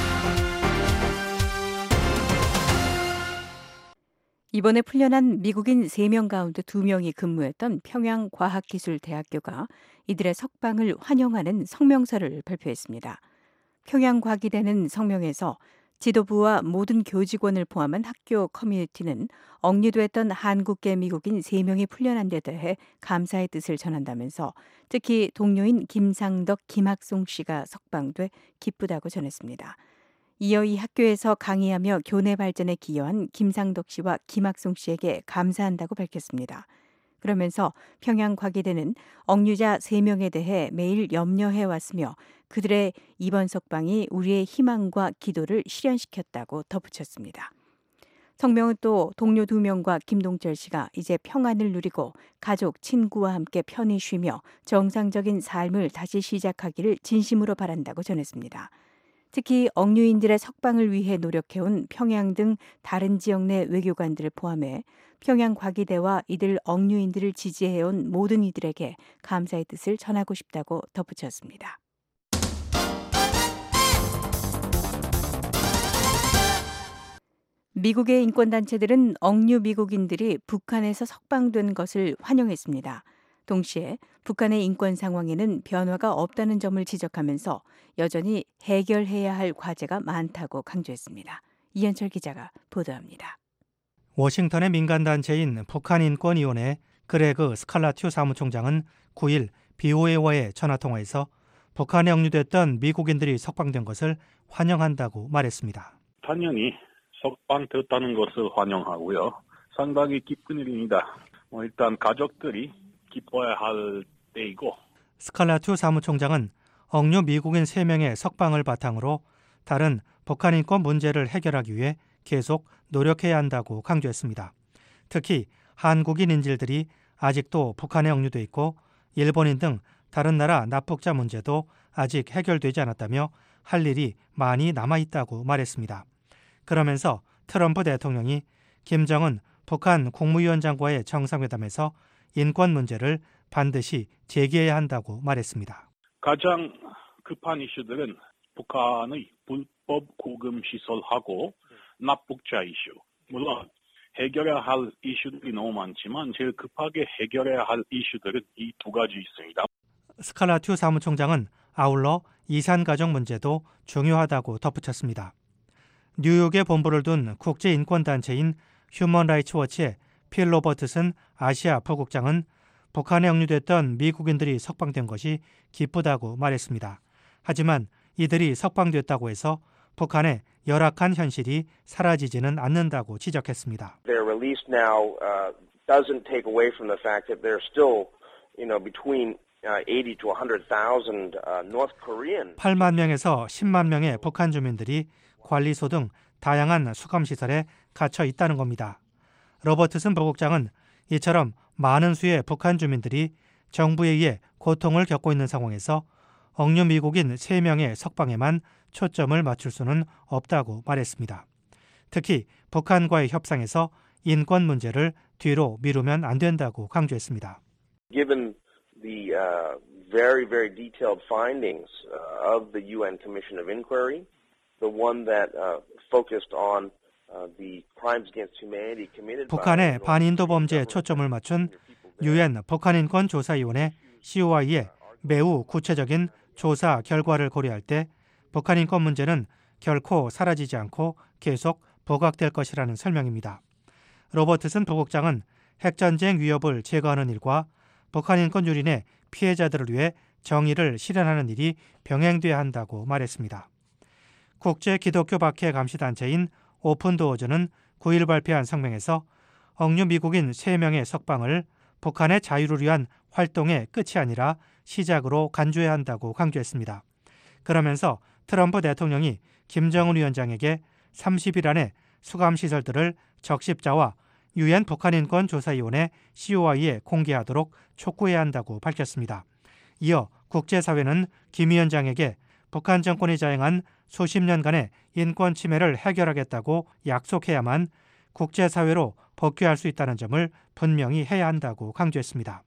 이번에 풀려난 미국인 3명 가운데 2명이 근무했던 평양과학기술대학교가 이들의 석방을 환영하는 성명서를 발표했습니다. 평양과기대는 성명에서 지도부와 모든 교직원을 포함한 학교 커뮤니티는 억류됐던 한국계 미국인 3명이 풀려난 데 대해 감사의 뜻을 전한다면서 특히 동료인 김상덕, 김학송 씨가 석방돼 기쁘다고 전했습니다. 이어 이 학교에서 강의하며 교내 발전에 기여한 김상덕 씨와 김학송 씨에게 감사한다고 밝혔습니다. 그러면서 평양 과기대는 억류자 3명에 대해 매일 염려해 왔으며 그들의 이번 석방이 우리의 희망과 기도를 실현시켰다고 덧붙였습니다. 성명은 또 동료 2명과 김동철 씨가 이제 평안을 누리고 가족, 친구와 함께 편히 쉬며 정상적인 삶을 다시 시작하기를 진심으로 바란다고 전했습니다. 특히 억류인들의 석방을 위해 노력해온 평양 등 다른 지역 내 외교관들을 포함해 평양 과기대와 이들 억류인들을 지지해온 모든 이들에게 감사의 뜻을 전하고 싶다고 덧붙였습니다. 미국의 인권단체들은 억류 미국인들이 북한에서 석방된 것을 환영했습니다. 동시에 북한의 인권 상황에는 변화가 없다는 점을 지적하면서 여전히 해결해야 할 과제가 많다고 강조했습니다. 이현철 기자가 보도합니다. 워싱턴의 민간단체인 북한인권위원회 그레그 스칼라튜 사무총장은 9일 BOA와의 전화통화에서 북한에 억류됐던 미국인들이 석방된 것을 환영한다고 말했습니다. 당연히 석방됐다는 것을 환영하고요. 상당히 기쁜 일입니다. 일단 가족들이 기뻐야 할 때이고. 스칼라튜 사무총장은 억류 미국인 3명의 석방을 바탕으로 다른 북한 인권 문제를 해결하기 위해 계속 노력해야 한다고 강조했습니다. 특히 한국인 인질들이 아직도 북한에 억류돼 있고 일본인 등 다른 나라 납북자 문제도 아직 해결되지 않았다며 할 일이 많이 남아있다고 말했습니다. 그러면서 트럼프 대통령이 김정은 북한 국무위원장과의 정상회담에서 인권 문제를 반드시 제기해야 한다고 말했습니다. 가장 급한 이슈들은 북한의 불법 구금 시설하고 납북자 이슈. 물론 해결해야 할 이슈들이 너무 많지만 제일 급하게 해결해야 할 이슈들은 이 2가지 있습니다. 스칼라튜 사무총장은 아울러 이산가족 문제도 중요하다고 덧붙였습니다. 뉴욕에 본부를 둔 국제인권단체인 휴먼 라이츠 워치의 필 로버트슨 아시아 부국장은 북한에 억류됐던 미국인들이 석방된 것이 기쁘다고 말했습니다. 하지만 이들이 석방됐다고 해서 북한의 열악한 현실이 사라지지는 않는다고 지적했습니다. Their release now doesn't take away from the fact that there's still, between 80 to 100,000 North Korean. 8만 명에서 10만 명의 북한 주민들이 관리소 등 다양한 수감시설에 갇혀 있다는 겁니다. 로버트슨 부국장은 이처럼 많은 수의 북한 주민들이 정부에 의해 고통을 겪고 있는 상황에서 억류 미국인 3명의 석방에만 초점을 맞출 수는 없다고 말했습니다. 특히 북한과의 협상에서 인권 문제를 뒤로 미루면 안 된다고 강조했습니다. Given the very, very detailed findings of the UN Commission of Inquiry, the one that focused on the crimes against humanity committed by 북한의 반인도 범죄에 초점을 맞춘 UN 북한인권조사위원회 COI의 매우 구체적인 조사 결과를 고려할 때 북한 인권 문제는 결코 사라지지 않고 계속 부각될 것이라는 설명입니다. 로버트슨 부국장은 핵전쟁 위협을 제거하는 일과 북한 인권 유린의 피해자들을 위해 정의를 실현하는 일이 병행돼야 한다고 말했습니다. 국제 기독교 박해 감시단체인 오픈도어즈는 9일 발표한 성명에서 억류 미국인 3명의 석방을 북한의 자유를 위한 활동의 끝이 아니라 시작으로 간주해야 한다고 강조했습니다. 그러면서 트럼프 대통령이 김정은 위원장에게 30일 안에 수감시설들을 적십자와 UN 북한인권조사위원회 COI에 공개하도록 촉구해야 한다고 밝혔습니다. 이어 국제사회는 김 위원장에게 북한 정권이 자행한 수십 년간의 인권 침해를 해결하겠다고 약속해야만 국제사회로 복귀할 수 있다는 점을 분명히 해야 한다고 강조했습니다.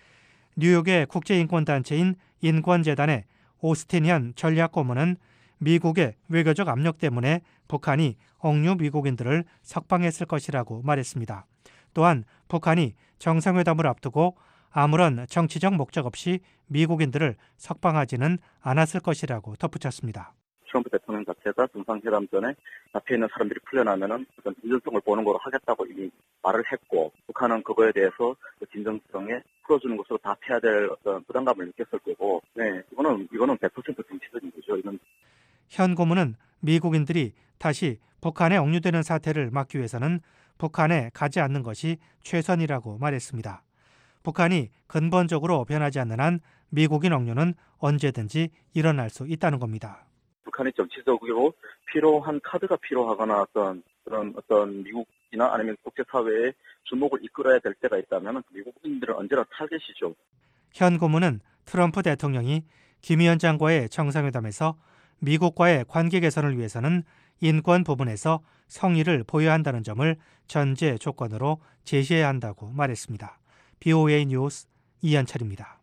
뉴욕의 국제인권단체인 인권재단의 오스틴현 전략고문은 미국의 외교적 압력 때문에 북한이 억류 미국인들을 석방했을 것이라고 말했습니다. 또한 북한이 정상회담을 앞두고 아무런 정치적 목적 없이 미국인들을 석방하지는 않았을 것이라고 덧붙였습니다. 트럼프 대통령 자체가 정상회담 전에 잡혀 있는 사람들이 풀려나면은 어떤 진정성을 보는 거로 하겠다고 이미 말을 했고, 북한은 그거에 대해서 그 진정성에 풀어주는 것으로 답해야 될 어떤 부담감을 느꼈을 거고, 네, 이거는 100% 정치적인 거죠. 이건. 현 고문은 미국인들이 다시 북한에 억류되는 사태를 막기 위해서는 북한에 가지 않는 것이 최선이라고 말했습니다. 북한이 근본적으로 변하지 않는 한 미국인 억류는 언제든지 일어날 수 있다는 겁니다. 북한이 정치적으로 필요한 카드가 필요하거나 어떤 미국이나 아니면 국제사회의 주목을 이끌어야 될 때가 있다면 미국인들은 언제나 타겟이죠. 현 고문은 트럼프 대통령이 김 위원장과의 정상회담에서 미국과의 관계 개선을 위해서는 인권 부분에서 성의를 보여야 한다는 점을 전제 조건으로 제시해야 한다고 말했습니다. BOA 뉴스 이현철입니다.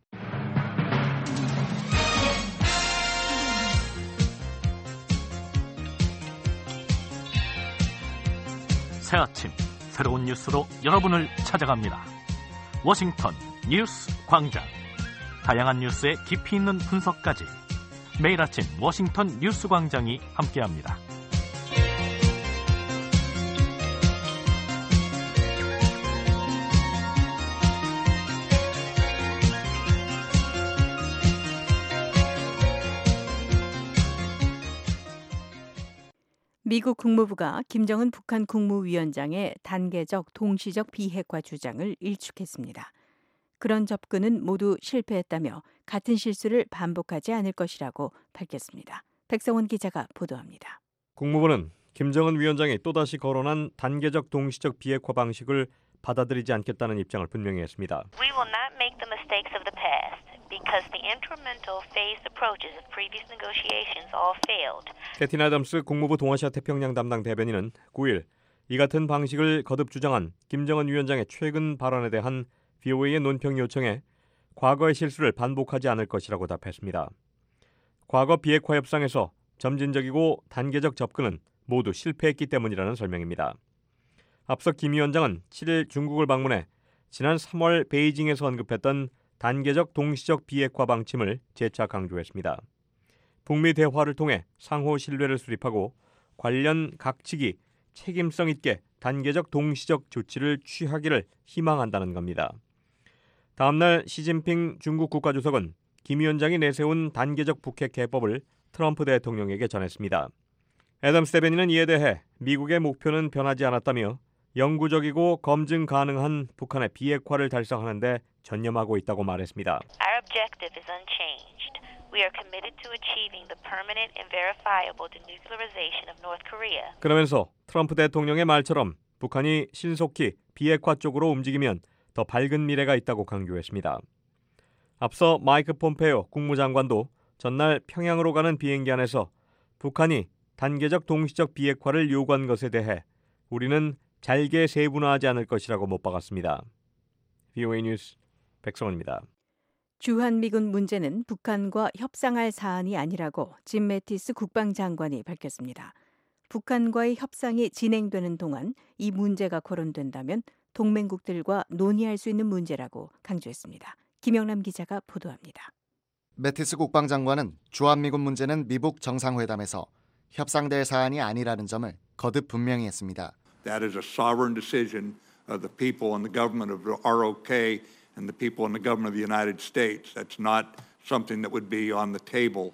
새 아침 새로운 뉴스로 여러분을 찾아갑니다. 워싱턴 뉴스 광장. 다양한 뉴스의 깊이 있는 분석까지 매일 아침 워싱턴 뉴스 광장이 함께합니다. 미국 국무부가 김정은 북한 국무위원장의 단계적 동시적 비핵화 주장을 일축했습니다. 그런 접근은 모두 실패했다며 같은 실수를 반복하지 않을 것이라고 밝혔습니다. 백성원 기자가 보도합니다. 국무부는 김정은 위원장이 또다시 거론한 단계적 동시적 비핵화 방식을 받아들이지 않겠다는 입장을 분명히 했습니다. We will not make the mistakes of the past because the incremental phased approaches of previous negotiations all failed. 캐틴 애덤스 국무부 동아시아 태평양 담당 대변인은 9일 이 같은 방식을 거듭 주장한 김정은 위원장의 최근 발언에 대한 VOA의 논평 요청에 과거의 실수를 반복하지 않을 것이라고 답했습니다. 과거 비핵화 협상에서 점진적이고 단계적 접근은 모두 실패했기 때문이라는 설명입니다. 앞서 김 위원장은 7일 중국을 방문해 지난 3월 베이징에서 언급했던 단계적 동시적 비핵화 방침을 재차 강조했습니다. 북미 대화를 통해 상호 신뢰를 수립하고 관련 각 측이 책임성 있게 단계적 동시적 조치를 취하기를 희망한다는 겁니다. 다음 날 시진핑 중국 국가주석은 김 위원장이 내세운 단계적 북핵 개법을 트럼프 대통령에게 전했습니다. 애덤스 대변인은 이에 대해 미국의 목표는 변하지 않았다며 영구적이고 검증 가능한 북한의 비핵화를 달성하는 데 전념하고 있다고 말했습니다. Our objective is unchanged. We are committed to achieving the permanent and verifiable denuclearization of North Korea. 그러면서 트럼프 대통령의 말처럼 북한이 신속히 비핵화 쪽으로 움직이면 더 밝은 미래가 있다고 강조했습니다. 앞서 마이크 폼페이오 국무장관도 전날 평양으로 가는 비행기 안에서 북한이 단계적 동시적 비핵화를 요구한 것에 대해 우리는 잘게 세분화하지 않을 것이라고 못 박았습니다. VOA 뉴스 백성원입니다. 주한미군 문제는 북한과 협상할 사안이 아니라고 짐 매티스 국방장관이 밝혔습니다. 북한과의 협상이 진행되는 동안 이 문제가 거론된다면 동맹국들과 논의할 수 있는 문제라고 강조했습니다. 김영남 기자가 보도합니다. 매티스 국방장관은 주한미군 문제는 미북 정상회담에서 협상될 사안이 아니라는 점을 거듭 분명히 했습니다. That is a sovereign decision of the people and the government of ROK and the people and the government of the United States. That's not something that would be on the table.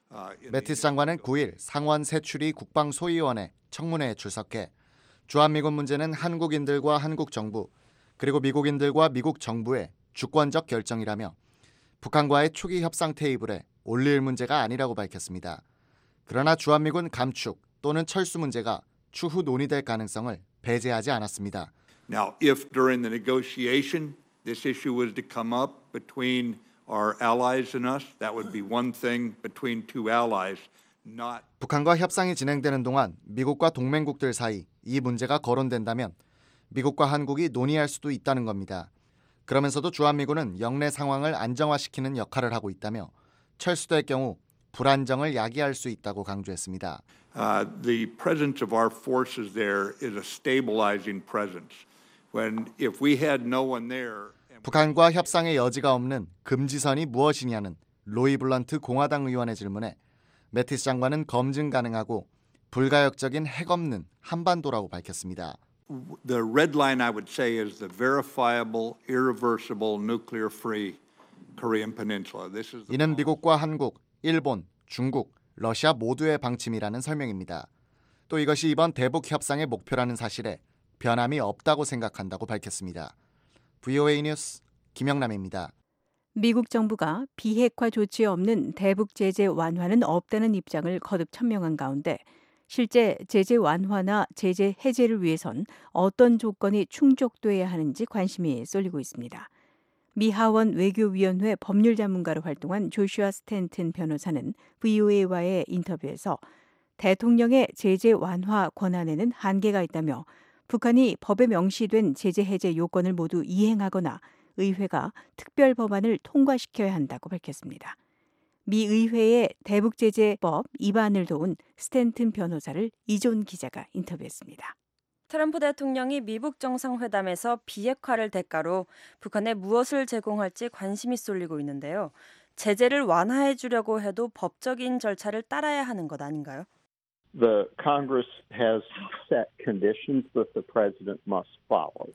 매티스 장관은 9일 상원 세출위 국방소위원회 청문회에 출석해 주한미군 문제는 한국인들과 한국 정부 그리고 미국인들과 미국 정부의 주권적 결정이라며 북한과의 초기 협상 테이블에 올릴 문제가 아니라고 밝혔습니다. 그러나 주한미군 감축 또는 철수 문제가 추후 논의될 가능성을 배제하지 않았습니다. Now, if during the negotiation this issue was to come up between our allies and us, that would be one thing between two allies, not. 북한과 협상이 진행되는 동안 미국과 동맹국들 사이 이 문제가 거론된다면 미국과 한국이 논의할 수도 있다는 겁니다. 그러면서도 주한미군은 영내 상황을 안정화시키는 역할을 하고 있다며 철수될 경우 불안정을 야기할 수 있다고 강조했습니다. The presence of our forces there is a stabilizing presence. If we had no one there. 북한과 협상의 여지가 없는 금지선이 무엇이냐는 로이 블런트 공화당 의원의 질문에 매티스 장관은 검증 가능하고 불가역적인 핵 없는 한반도라고 밝혔습니다. The red line I would say is the verifiable, irreversible, nuclear-free Korean Peninsula. This is 이는 미국과 한국, 일본, 중국, 러시아 모두의 방침이라는 설명입니다. 또 이것이 이번 대북 협상의 목표라는 사실에 변함이 없다고 생각한다고 밝혔습니다. VOA 뉴스 김영남입니다. 미국 정부가 비핵화 조치 없는 대북 제재 완화는 없다는 입장을 거듭 천명한 가운데 실제 제재 완화나 제재 해제를 위해선 어떤 조건이 충족돼야 하는지 관심이 쏠리고 있습니다. 미 하원 외교위원회 법률 전문가로 활동한 조슈아 스탠튼 변호사는 VOA와의 인터뷰에서 대통령의 제재 완화 권한에는 한계가 있다며 북한이 법에 명시된 제재 해제 요건을 모두 이행하거나 의회가 특별 법안을 통과시켜야 한다고 밝혔습니다. 미 의회의 대북제재법 위반을 도운 스탠튼 변호사를 이존 기자가 인터뷰했습니다. 트럼프 대통령이 미북 정상회담에서 비핵화를 대가로 북한에 무엇을 제공할지 관심이 쏠리고 있는데요. 제재를 완화해 주려고 해도 법적인 절차를 따라야 하는 것 아닌가요? The Congress has set conditions that the president must follow.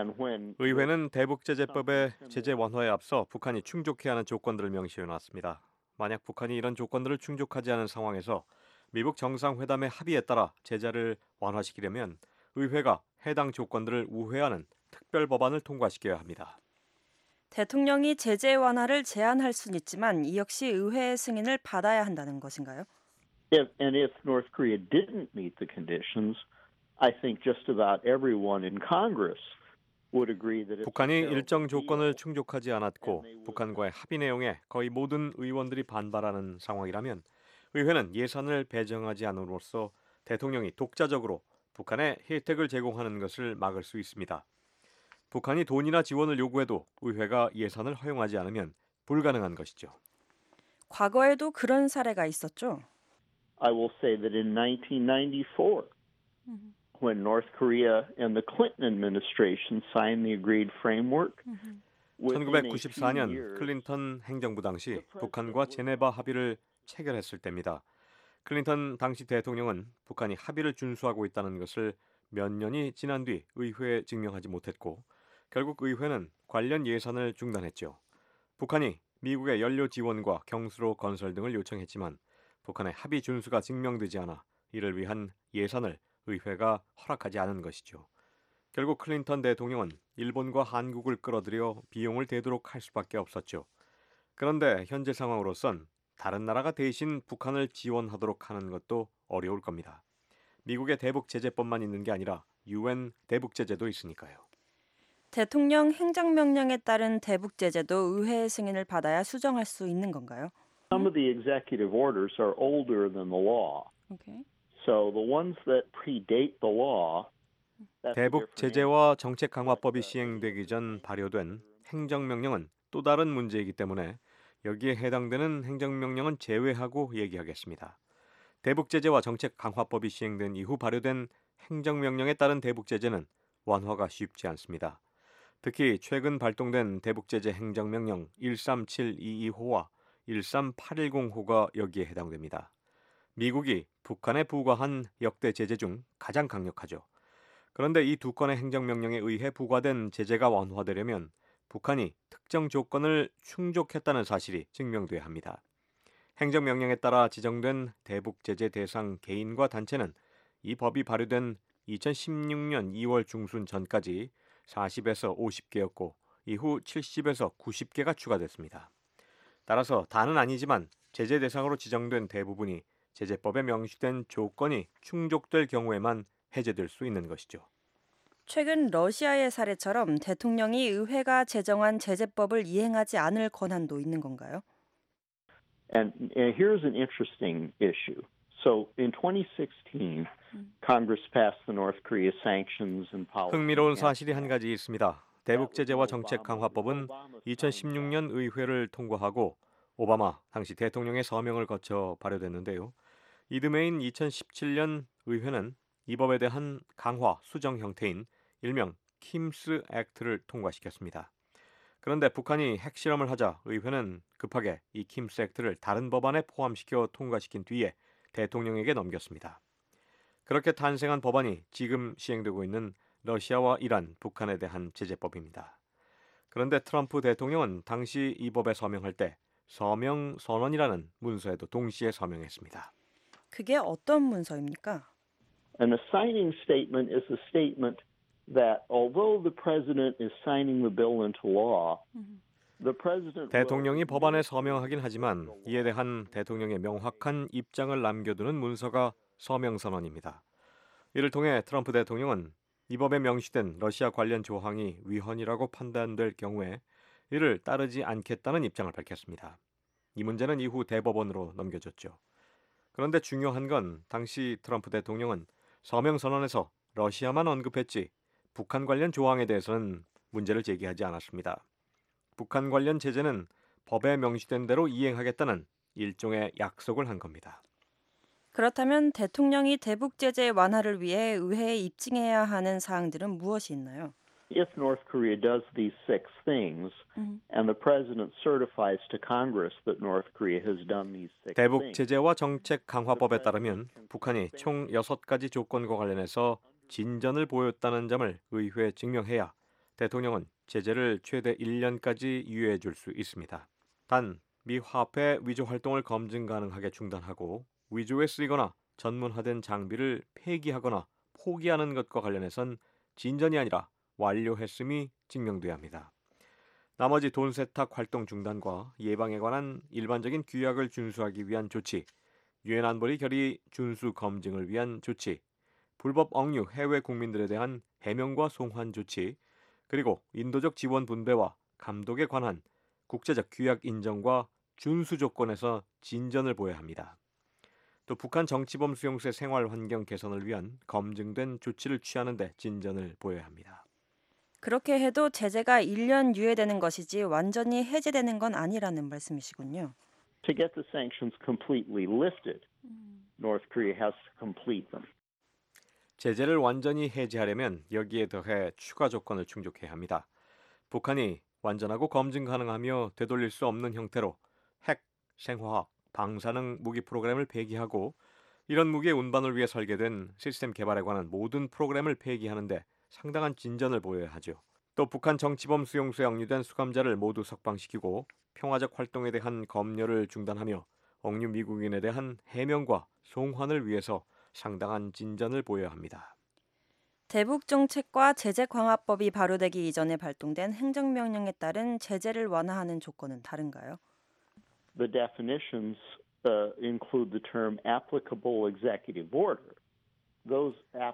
의회는 대북제재법의 제재 완화에 앞서 북한이 충족해야 하는 조건들을 명시해놨습니다. 만약 북한이 이런 조건들을 충족하지 않은 상황에서 미북 정상회담의 합의에 따라 제재를 완화시키려면 의회가 해당 조건들을 우회하는 특별 법안을 통과시켜야 합니다. 대통령이 제재 완화를 제안할 수는 있지만 이 역시 의회의 승인을 받아야 한다는 것인가요? If North Korea didn't meet the conditions, I think just about everyone in Congress would agree that 북한이 일정 조건을 충족하지 않았고 북한과의 합의 내용에 거의 모든 의원들이 반발하는 상황이라면 의회는 예산을 배정하지 않음으로써 대통령이 독자적으로 북한에 혜택을 제공하는 것을 막을 수 있습니다. 북한이 돈이나 지원을 요구해도 의회가 예산을 허용하지 않으면 불가능한 것이죠. 과거에도 그런 사례가 있었죠. I will say that in 1994, when North Korea and the Clinton administration signed the agreed framework, 1994년 클린턴 행정부 당시 북한과 제네바 합의를 체결했을 때입니다. 클린턴 당시 대통령은 북한이 합의를 준수하고 있다는 것을 몇 년이 지난 뒤 의회에 증명하지 못했고 결국 의회는 관련 예산을 중단했죠. 북한이 미국의 연료 지원과 경수로 건설 등을 요청했지만 북한의 합의 준수가 증명되지 않아 이를 위한 예산을 의회가 허락하지 않은 것이죠. 결국 클린턴 대통령은 일본과 한국을 끌어들여 비용을 대도록 할 수밖에 없었죠. 그런데 현재 상황으로선 다른 나라가 대신 북한을 지원하도록 하는 것도 어려울 겁니다. 미국의 대북제재법만 있는 게 아니라 UN 대북제재도 있으니까요. 대통령 행정명령에 따른 대북제재도 의회의 승인을 받아야 수정할 수 있는 건가요? Some of the executive orders are older than the law. Okay. So the ones that predate the law, 대북 제재와 정책 강화법이 시행되기 전 발효된 행정명령은 또 다른 문제이기 때문에 여기에 해당되는 행정명령은 제외하고 얘기하겠습니다. 대북 제재와 정책 강화법이 시행된 이후 발효된 행정명령에 따른 대북 제재는 완화가 쉽지 않습니다. 특히 최근 발동된 대북 제재 행정명령 13722호와 13810호가 여기에 해당됩니다. 미국이 북한에 부과한 역대 제재 중 가장 강력하죠. 그런데 이 두 건의 행정명령에 의해 부과된 제재가 완화되려면 북한이 특정 조건을 충족했다는 사실이 증명돼야 합니다. 행정명령에 따라 지정된 대북 제재 대상 개인과 단체는 이 법이 발효된 2016년 2월 중순 전까지 40에서 50개였고 이후 70에서 90개가 추가됐습니다. 따라서 다는 아니지만 제재 대상으로 지정된 대부분이 제재법에 명시된 조건이 충족될 경우에만 해제될 수 있는 것이죠. 최근 러시아의 사례처럼 대통령이 의회가 제정한 제재법을 이행하지 않을 권한도 있는 건가요? And here's an interesting issue. So in 2016, Congress passed the North Korea sanctions and policy. 흥미로운 사실이 한 가지 있습니다. 대북 제재와 정책 강화법은 2016년 의회를 통과하고 오바마 당시 대통령의 서명을 거쳐 발효됐는데요. 이듬해인 2017년 의회는 이 법에 대한 강화 수정 형태인 일명 킴스 액트를 통과시켰습니다. 그런데 북한이 핵실험을 하자 의회는 급하게 이 킴스 액트를 다른 법안에 포함시켜 통과시킨 뒤에 대통령에게 넘겼습니다. 그렇게 탄생한 법안이 지금 시행되고 있는 러시아와 이란, 북한에 대한 제재법입니다. 그런데 트럼프 대통령은 당시 이 법에 서명할 때 서명 선언이라는 문서에도 동시에 서명했습니다. 그게 어떤 문서입니까? An assigning statement is a statement that although the president is signing the bill into law, the president 대통령이 법안에 서명하긴 하지만 이에 대한 대통령의 명확한 입장을 남겨두는 문서가 서명선언입니다. 이를 통해 트럼프 대통령은 이 법에 명시된 러시아 관련 조항이 위헌이라고 판단될 경우에 이를 따르지 않겠다는 입장을 밝혔습니다. 이 문제는 이후 대법원으로 넘겨졌죠. 그런데 중요한 건 당시 트럼프 대통령은 서명선언에서 러시아만 언급했지 북한 관련 조항에 대해서는 문제를 제기하지 않았습니다. 북한 관련 제재는 법에 명시된 대로 이행하겠다는 일종의 약속을 한 겁니다. 그렇다면 대통령이 대북 제재 완화를 위해 의회에 입증해야 하는 사항들은 무엇이 있나요? If North Korea does these 6 things and the president certifies to Congress that North Korea has done these 6 대북 things. 제재와 정책 강화법에 따르면 북한이 총 6가지 조건과 관련해서 진전을 보였다는 점을 의회에 증명해야 대통령은 제재를 최대 1년까지 유예해 줄 수 있습니다. 단, 미 화폐 위조 활동을 검증 가능하게 중단하고 위조에 쓰이거나 전문화된 장비를 폐기하거나 포기하는 것과 관련해선 진전이 아니라 완료했음이 증명돼야 합니다. 나머지 돈 세탁 활동 중단과 예방에 관한 일반적인 규약을 준수하기 위한 조치, 유엔 안보리 결의 준수 검증을 위한 조치, 불법 억류 해외 국민들에 대한 해명과 송환 조치, 그리고 인도적 지원 분배와 감독에 관한 국제적 규약 인정과 준수 조건에서 진전을 보여야 합니다. 또 북한 정치범 수용소의 생활 환경 개선을 위한 검증된 조치를 취하는 데 진전을 보여야 합니다. 그렇게 해도 제재가 1년 유예되는 것이지 완전히 해제되는 건 아니라는 말씀이시군요. To get the sanctions completely lifted, North Korea has to complete them. 제재를 완전히 해제하려면 여기에 더해 추가 조건을 충족해야 합니다. 북한이 완전하고 검증 가능하며 되돌릴 수 없는 형태로 핵, 생화학, 방사능 무기 프로그램을 폐기하고 이런 무기의 운반을 위해 설계된 시스템 개발에 관한 모든 프로그램을 폐기하는데 상당한 진전을 보여야 하죠. 또 북한 정치범 수용소에 억류된 수감자를 모두 석방시키고 평화적 활동에 대한 검열을 중단하며 억류 미국인에 대한 해명과 송환을 위해서 상당한 진전을 보여야 합니다. 대북 정책과 제재 강화법이 발효되기 이전에 발동된 행정명령에 따른 제재를 완화하는 조건은 다른가요? The definitions include the term applicable executive order. Those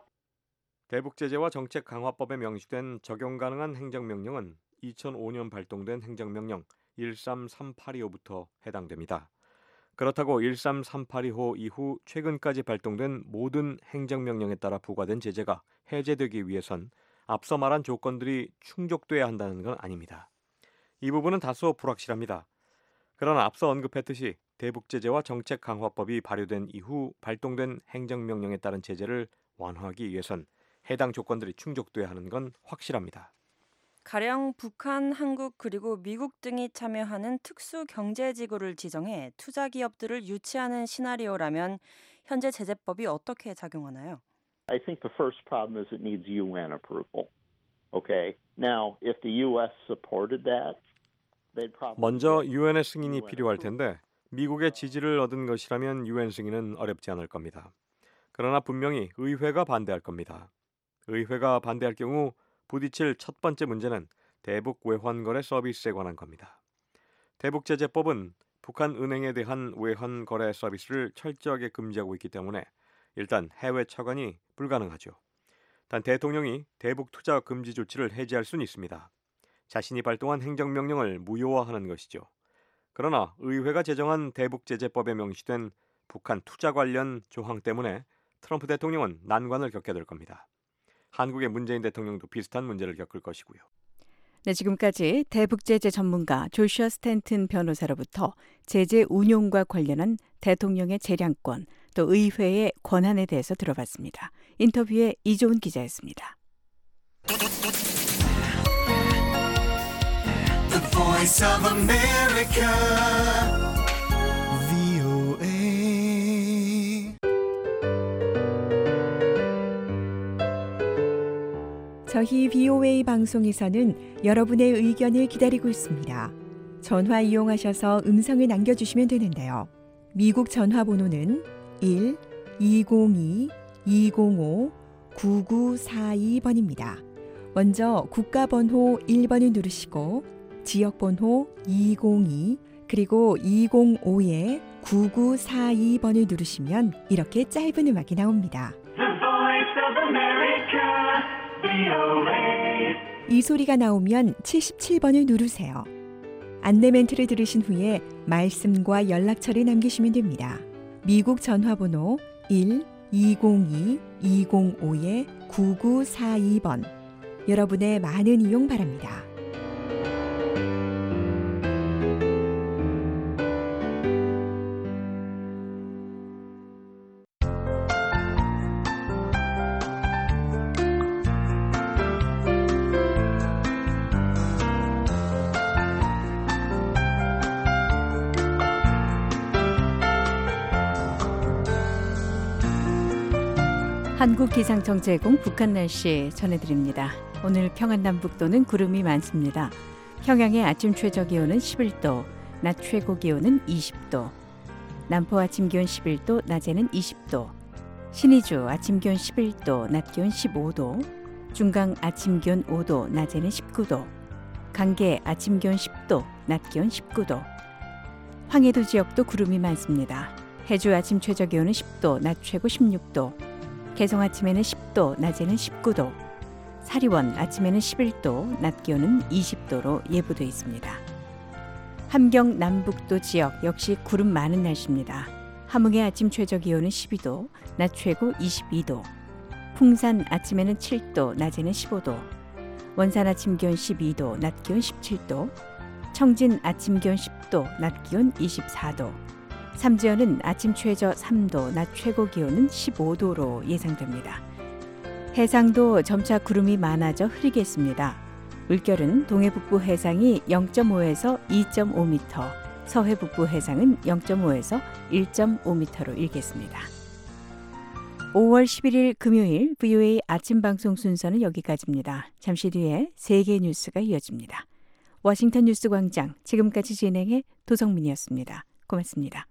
대북 제재와 정책 강화법에 명시된 적용 가능한 행정명령은 2005년 발동된 행정명령 13382호부터 해당됩니다. 그렇다고 13382호 이후 최근까지 발동된 모든 행정명령에 따라 부과된 제재가 해제되기 위해선 앞서 말한 조건들이 충족돼야 한다는 건 아닙니다. 이 부분은 다소 불확실합니다. 그러나 앞서 언급했듯이 대북 제재와 정책 강화법이 발효된 이후 발동된 행정명령에 따른 제재를 완화하기 위해선 해당 조건들이 충족돼야 하는 건 확실합니다. 가령 북한, 한국 그리고 미국 등이 참여하는 특수 경제지구를 지정해 투자 기업들을 유치하는 시나리오라면 현재 제재법이 어떻게 작용하나요? I think the first problem is it needs UN approval. Okay. Now, if the US supported that, they'd probably 먼저 유엔의 승인이 필요할 텐데 미국의 지지를 얻은 것이라면 유엔 승인은 어렵지 않을 겁니다. 그러나 분명히 의회가 반대할 겁니다. 의회가 반대할 경우 부딪힐 첫 번째 문제는 대북 외환거래 서비스에 관한 겁니다. 대북제재법은 북한 은행에 대한 외환거래 서비스를 철저하게 금지하고 있기 때문에 일단 해외 차관이 불가능하죠. 단 대통령이 대북 투자 금지 조치를 해제할 수는 있습니다. 자신이 발동한 행정명령을 무효화하는 것이죠. 그러나 의회가 제정한 대북제재법에 명시된 북한 투자 관련 조항 때문에 트럼프 대통령은 난관을 겪게 될 겁니다. 한국의 문재인 대통령도 비슷한 문제를 겪을 것이고요. 네, 지금까지 대북제재 전문가 조슈아 스탠튼 변호사로부터 제재 운용과 관련한 대통령의 재량권, 또 의회의 권한에 대해서 들어봤습니다. 인터뷰에 이조은 기자였습니다. Voice of America, VOA. 저희 VOA 방송에서는 여러분의 의견을 기다리고 있습니다. 전화 이용하셔서 음성을 남겨주시면 되는데요. 미국 전화번호는 1-202-205-9942번입니다. 먼저 국가번호 1번을 누르시고 지역번호 202 그리고 205-9942번을 누르시면 이렇게 짧은 음악이 나옵니다. 이 소리가 나오면 77번을 누르세요. 안내 멘트를 들으신 후에 말씀과 연락처를 남기시면 됩니다. 미국 전화번호 1-202-205-9942번. 여러분의 많은 이용 바랍니다. 한국기상청 제공 북한 날씨 전해드립니다. 오늘 평안남북도는 구름이 많습니다. 평양의 아침 최저기온은 11도, 낮 최고기온은 20도, 남포 아침 기온 11도, 낮에는 20도, 신의주 아침 기온 11도, 낮 기온 15도, 중강 아침 기온 5도, 낮에는 19도, 강계 아침 기온 10도, 낮 기온 19도, 황해도 지역도 구름이 많습니다. 해주 아침 최저기온은 10도, 낮 최고 16도, 개성 아침에는 10도, 낮에는 19도, 사리원 아침에는 11도, 낮 기온은 20도로 예보돼 있습니다. 함경 남북도 지역 역시 구름 많은 날씨입니다. 함흥의 아침 최저 기온은 12도, 낮 최고 22도, 풍산 아침에는 7도, 낮에는 15도, 원산 아침 기온 12도, 낮 기온 17도, 청진 아침 기온 10도, 낮 기온 24도, 삼지연은 아침 최저 3도, 낮 최고 기온은 15도로 예상됩니다. 해상도 점차 구름이 많아져 흐리겠습니다. 물결은 동해북부 해상이 0.5에서 2.5m, 서해북부 해상은 0.5에서 1.5m로 일겠습니다. 5월 11일 금요일 VOA 아침 방송 순서는 여기까지입니다. 잠시 뒤에 세계 뉴스가 이어집니다. 워싱턴 뉴스 광장 지금까지 진행해 도성민이었습니다. 고맙습니다.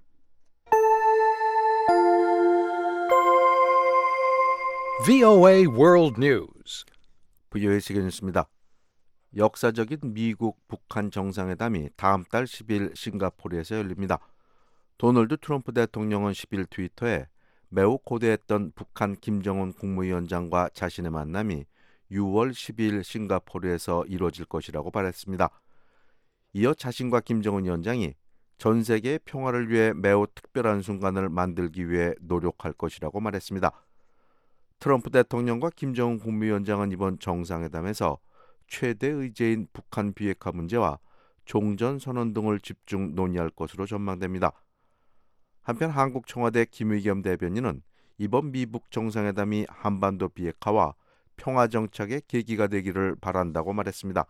VOA World News. VOA 세계 뉴스입니다. 역사적인 미국 북한 정상회담이 다음 달 10일 싱가포르에서 열립니다. 도널드 트럼프 대통령은 10일 트위터에 매우 고대했던 북한 김정은 국무위원장과 자신의 만남이 6월 10일 싱가포르에서 이루어질 것이라고 말했습니다. 이어 자신과 김정은 위원장이 전 세계의 평화를 위해 매우 특별한 순간을 만들기 위해 노력할 것이라고 말했습니다. 트럼프 대통령과 김정은 국무위원장은 이번 정상회담에서 최대 의제인 북한 비핵화 문제와 종전선언 등을 집중 논의할 것으로 전망됩니다. 한편 한국 청와대 김의겸 대변인은 이번 미북 정상회담이 한반도 비핵화와 평화정착의 계기가 되기를 바란다고 말했습니다.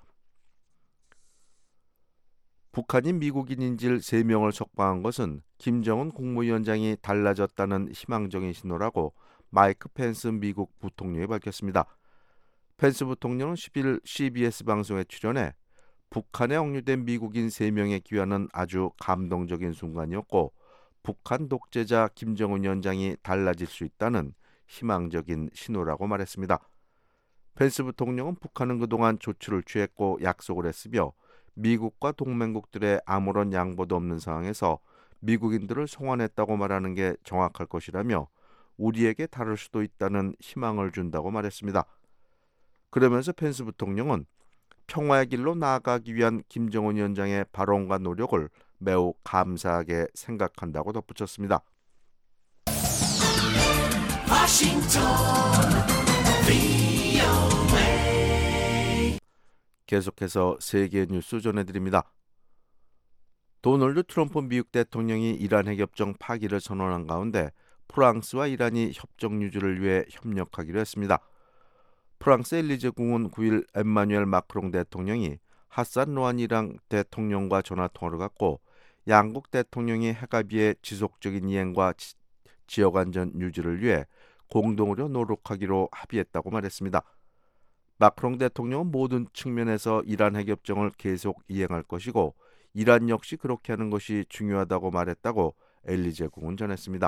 북한이 미국인인질 3명을 석방한 것은 김정은 국무위원장이 달라졌다는 희망적인 신호라고 마이크 펜스 미국 부통령이 밝혔습니다. 펜스 부통령은 10일 CBS 방송에 출연해 북한에 억류된 미국인 3명의 귀환은 아주 감동적인 순간이었고 북한 독재자 김정은 위원장이 달라질 수 있다는 희망적인 신호라고 말했습니다. 펜스 부통령은 북한은 그동안 조치를 취했고 약속을 했으며 미국과 동맹국들의 아무런 양보도 없는 상황에서 미국인들을 송환했다고 말하는 게 정확할 것이라며 우리에게 다를 수도 있다는 희망을 준다고 말했습니다. 그러면서 펜스 부통령은 평화의 길로 나아가기 위한 김정은 위원장의 발언과 노력을 매우 감사하게 생각한다고 덧붙였습니다. 계속해서 세계 뉴스 전해드립니다. 도널드 트럼프 미국 대통령이 이란 핵협정 파기를 선언한 가운데 프랑스와 이란이 협정 유지를 위해 협력하기로 했습니다. 프랑스 엘리제 궁은 9일 엠마뉴엘 마크롱 대통령이 하산 로하니랑 대통령과 전화통화를 갖고 양국 대통령이 핵합의의 지속적인 이행과 지역 안전 유지를 위해 공동으로 노력하기로 합의했다고 말했습니다. 마크롱 대통령은 모든 측면에서 이란 핵협정을 계속 이행할 것이고 이란 역시 그렇게 하는 것이 중요하다고 말했다고 엘리제궁은 전했습니다.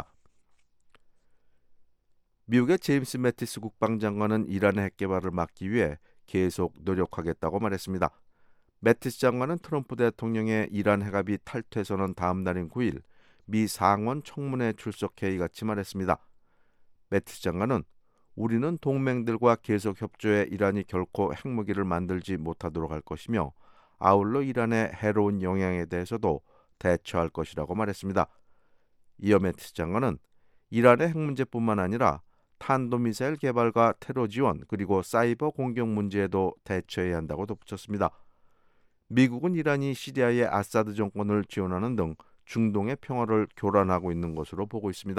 미국의 제임스 매티스 국방장관은 이란의 핵개발을 막기 위해 계속 노력하겠다고 말했습니다. 매티스 장관은 트럼프 대통령의 이란 핵합의 탈퇴 선언 다음 날인 9일 미 상원 청문회 출석해 이같이 말했습니다. 매티스 장관은 우리는 동맹들과 계속 협조해 이란이 결코 핵무기를 만들지 못하도록 할 것이며 아울러 이란의 해로운 영향에 대해서도 대처할 것이라고 말했습니다. 이어 매티스 장관은 이란의 핵 문제뿐만 아니라 탄도미사일 개발과 테러 지원 그리고 사이버 공격 문제에도 대처해야 한다고 덧붙였습니다. 미국은 이란이 시리아의 아사드 정권을 지원하는 등 중동의 평화를 교란하고 있는 것으로 보고 있습니다.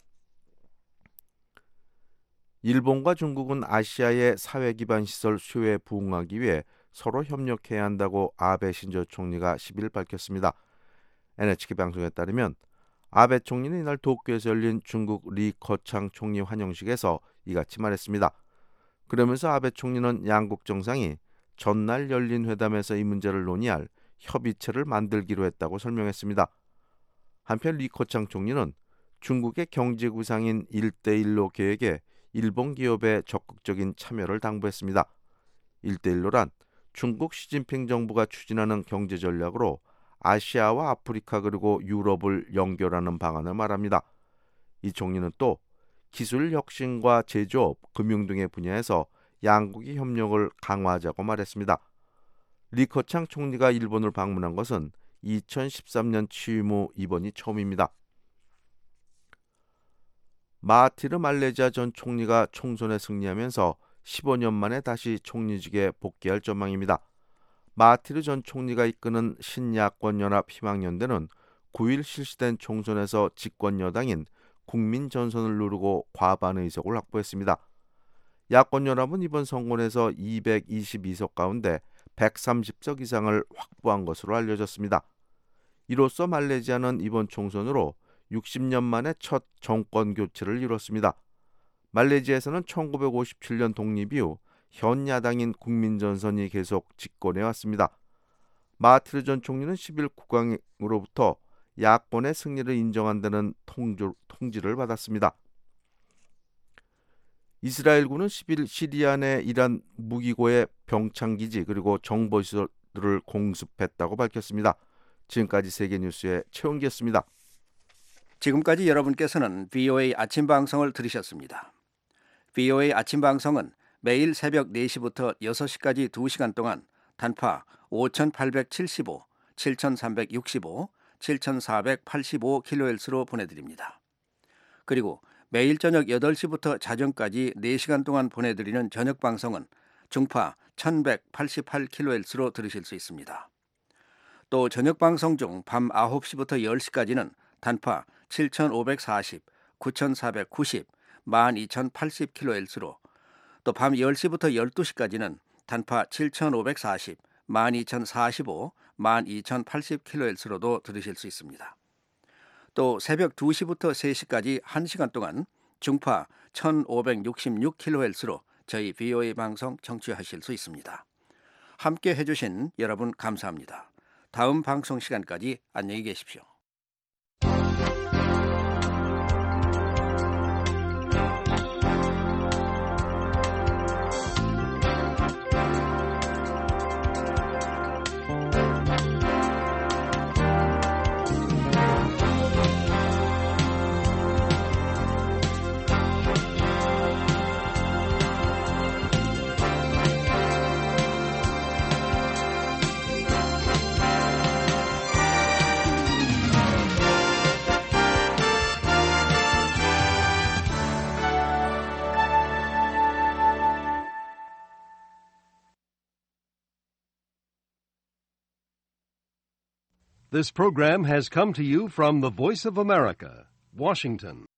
일본과 중국은 아시아의 사회 기반 시설 수요에 부응하기 위해 서로 협력해야 한다고 아베 신조 총리가 10일 밝혔습니다. NHK 방송에 따르면 아베 총리는 이날 도쿄에서 열린 중국 리커창 총리 환영식에서 이같이 말했습니다. 그러면서 아베 총리는 양국 정상이 전날 열린 회담에서 이 문제를 논의할 협의체를 만들기로 했다고 설명했습니다. 한편 리커창 총리는 중국의 경제 구상인 1대1로 계획에 일본 기업의 적극적인 참여를 당부했습니다. 1대1로란 중국 시진핑 정부가 추진하는 경제 전략으로 아시아와 아프리카 그리고 유럽을 연결하는 방안을 말합니다. 이 총리는 또 기술 혁신과 제조업, 금융 등의 분야에서 양국이 협력을 강화하자고 말했습니다. 리커창 총리가 일본을 방문한 것은 2013년 취임 후 이번이 처음입니다. 마하티르 말레이시아 전 총리가 총선에 승리하면서 15년 만에 다시 총리직에 복귀할 전망입니다. 마하티르 전 총리가 이끄는 신야권연합 희망연대는 9일 실시된 총선에서 집권여당인 국민전선을 누르고 과반 의석을 확보했습니다. 야권연합은 이번 선거에서 222석 가운데 130석 이상을 확보한 것으로 알려졌습니다. 이로써 말레이시아는 이번 총선으로 60년 만에 첫 정권 교체를 이뤘습니다. 말레이시아에서는 1957년 독립 이후 현 야당인 국민전선이 계속 집권해 왔습니다. 마하티르 전 총리는 10일 국왕으로부터 야권의 승리를 인정한다는 통지를 받았습니다. 이스라엘군은 10일 시리아 내 이란 무기고의 병창기지 그리고 정보시설을 공습했다고 밝혔습니다. 지금까지 세계뉴스의 최원기였습니다. 지금까지 여러분께서는 VOA 아침 방송을 들으셨습니다. VOA 아침 방송은 매일 새벽 4시부터 6시까지 2시간 동안 단파 5875, 7365, 7485kHz로 보내드립니다. 그리고 매일 저녁 8시부터 자정까지 4시간 동안 보내드리는 저녁 방송은 중파 1188kHz로 들으실 수 있습니다. 또 저녁 방송 중 밤 9시부터 10시까지는 단파 7540, 9490, 12080kHz로 또 밤 10시부터 12시까지는 단파 7540, 12045, 12080kHz로도 들으실 수 있습니다. 또 새벽 2시부터 3시까지 1시간 동안 중파 1566kHz로 저희 VOA 방송 청취하실 수 있습니다. 함께 해주신 여러분 감사합니다. 다음 방송 시간까지 안녕히 계십시오. This program has come to you from the Voice of America, Washington.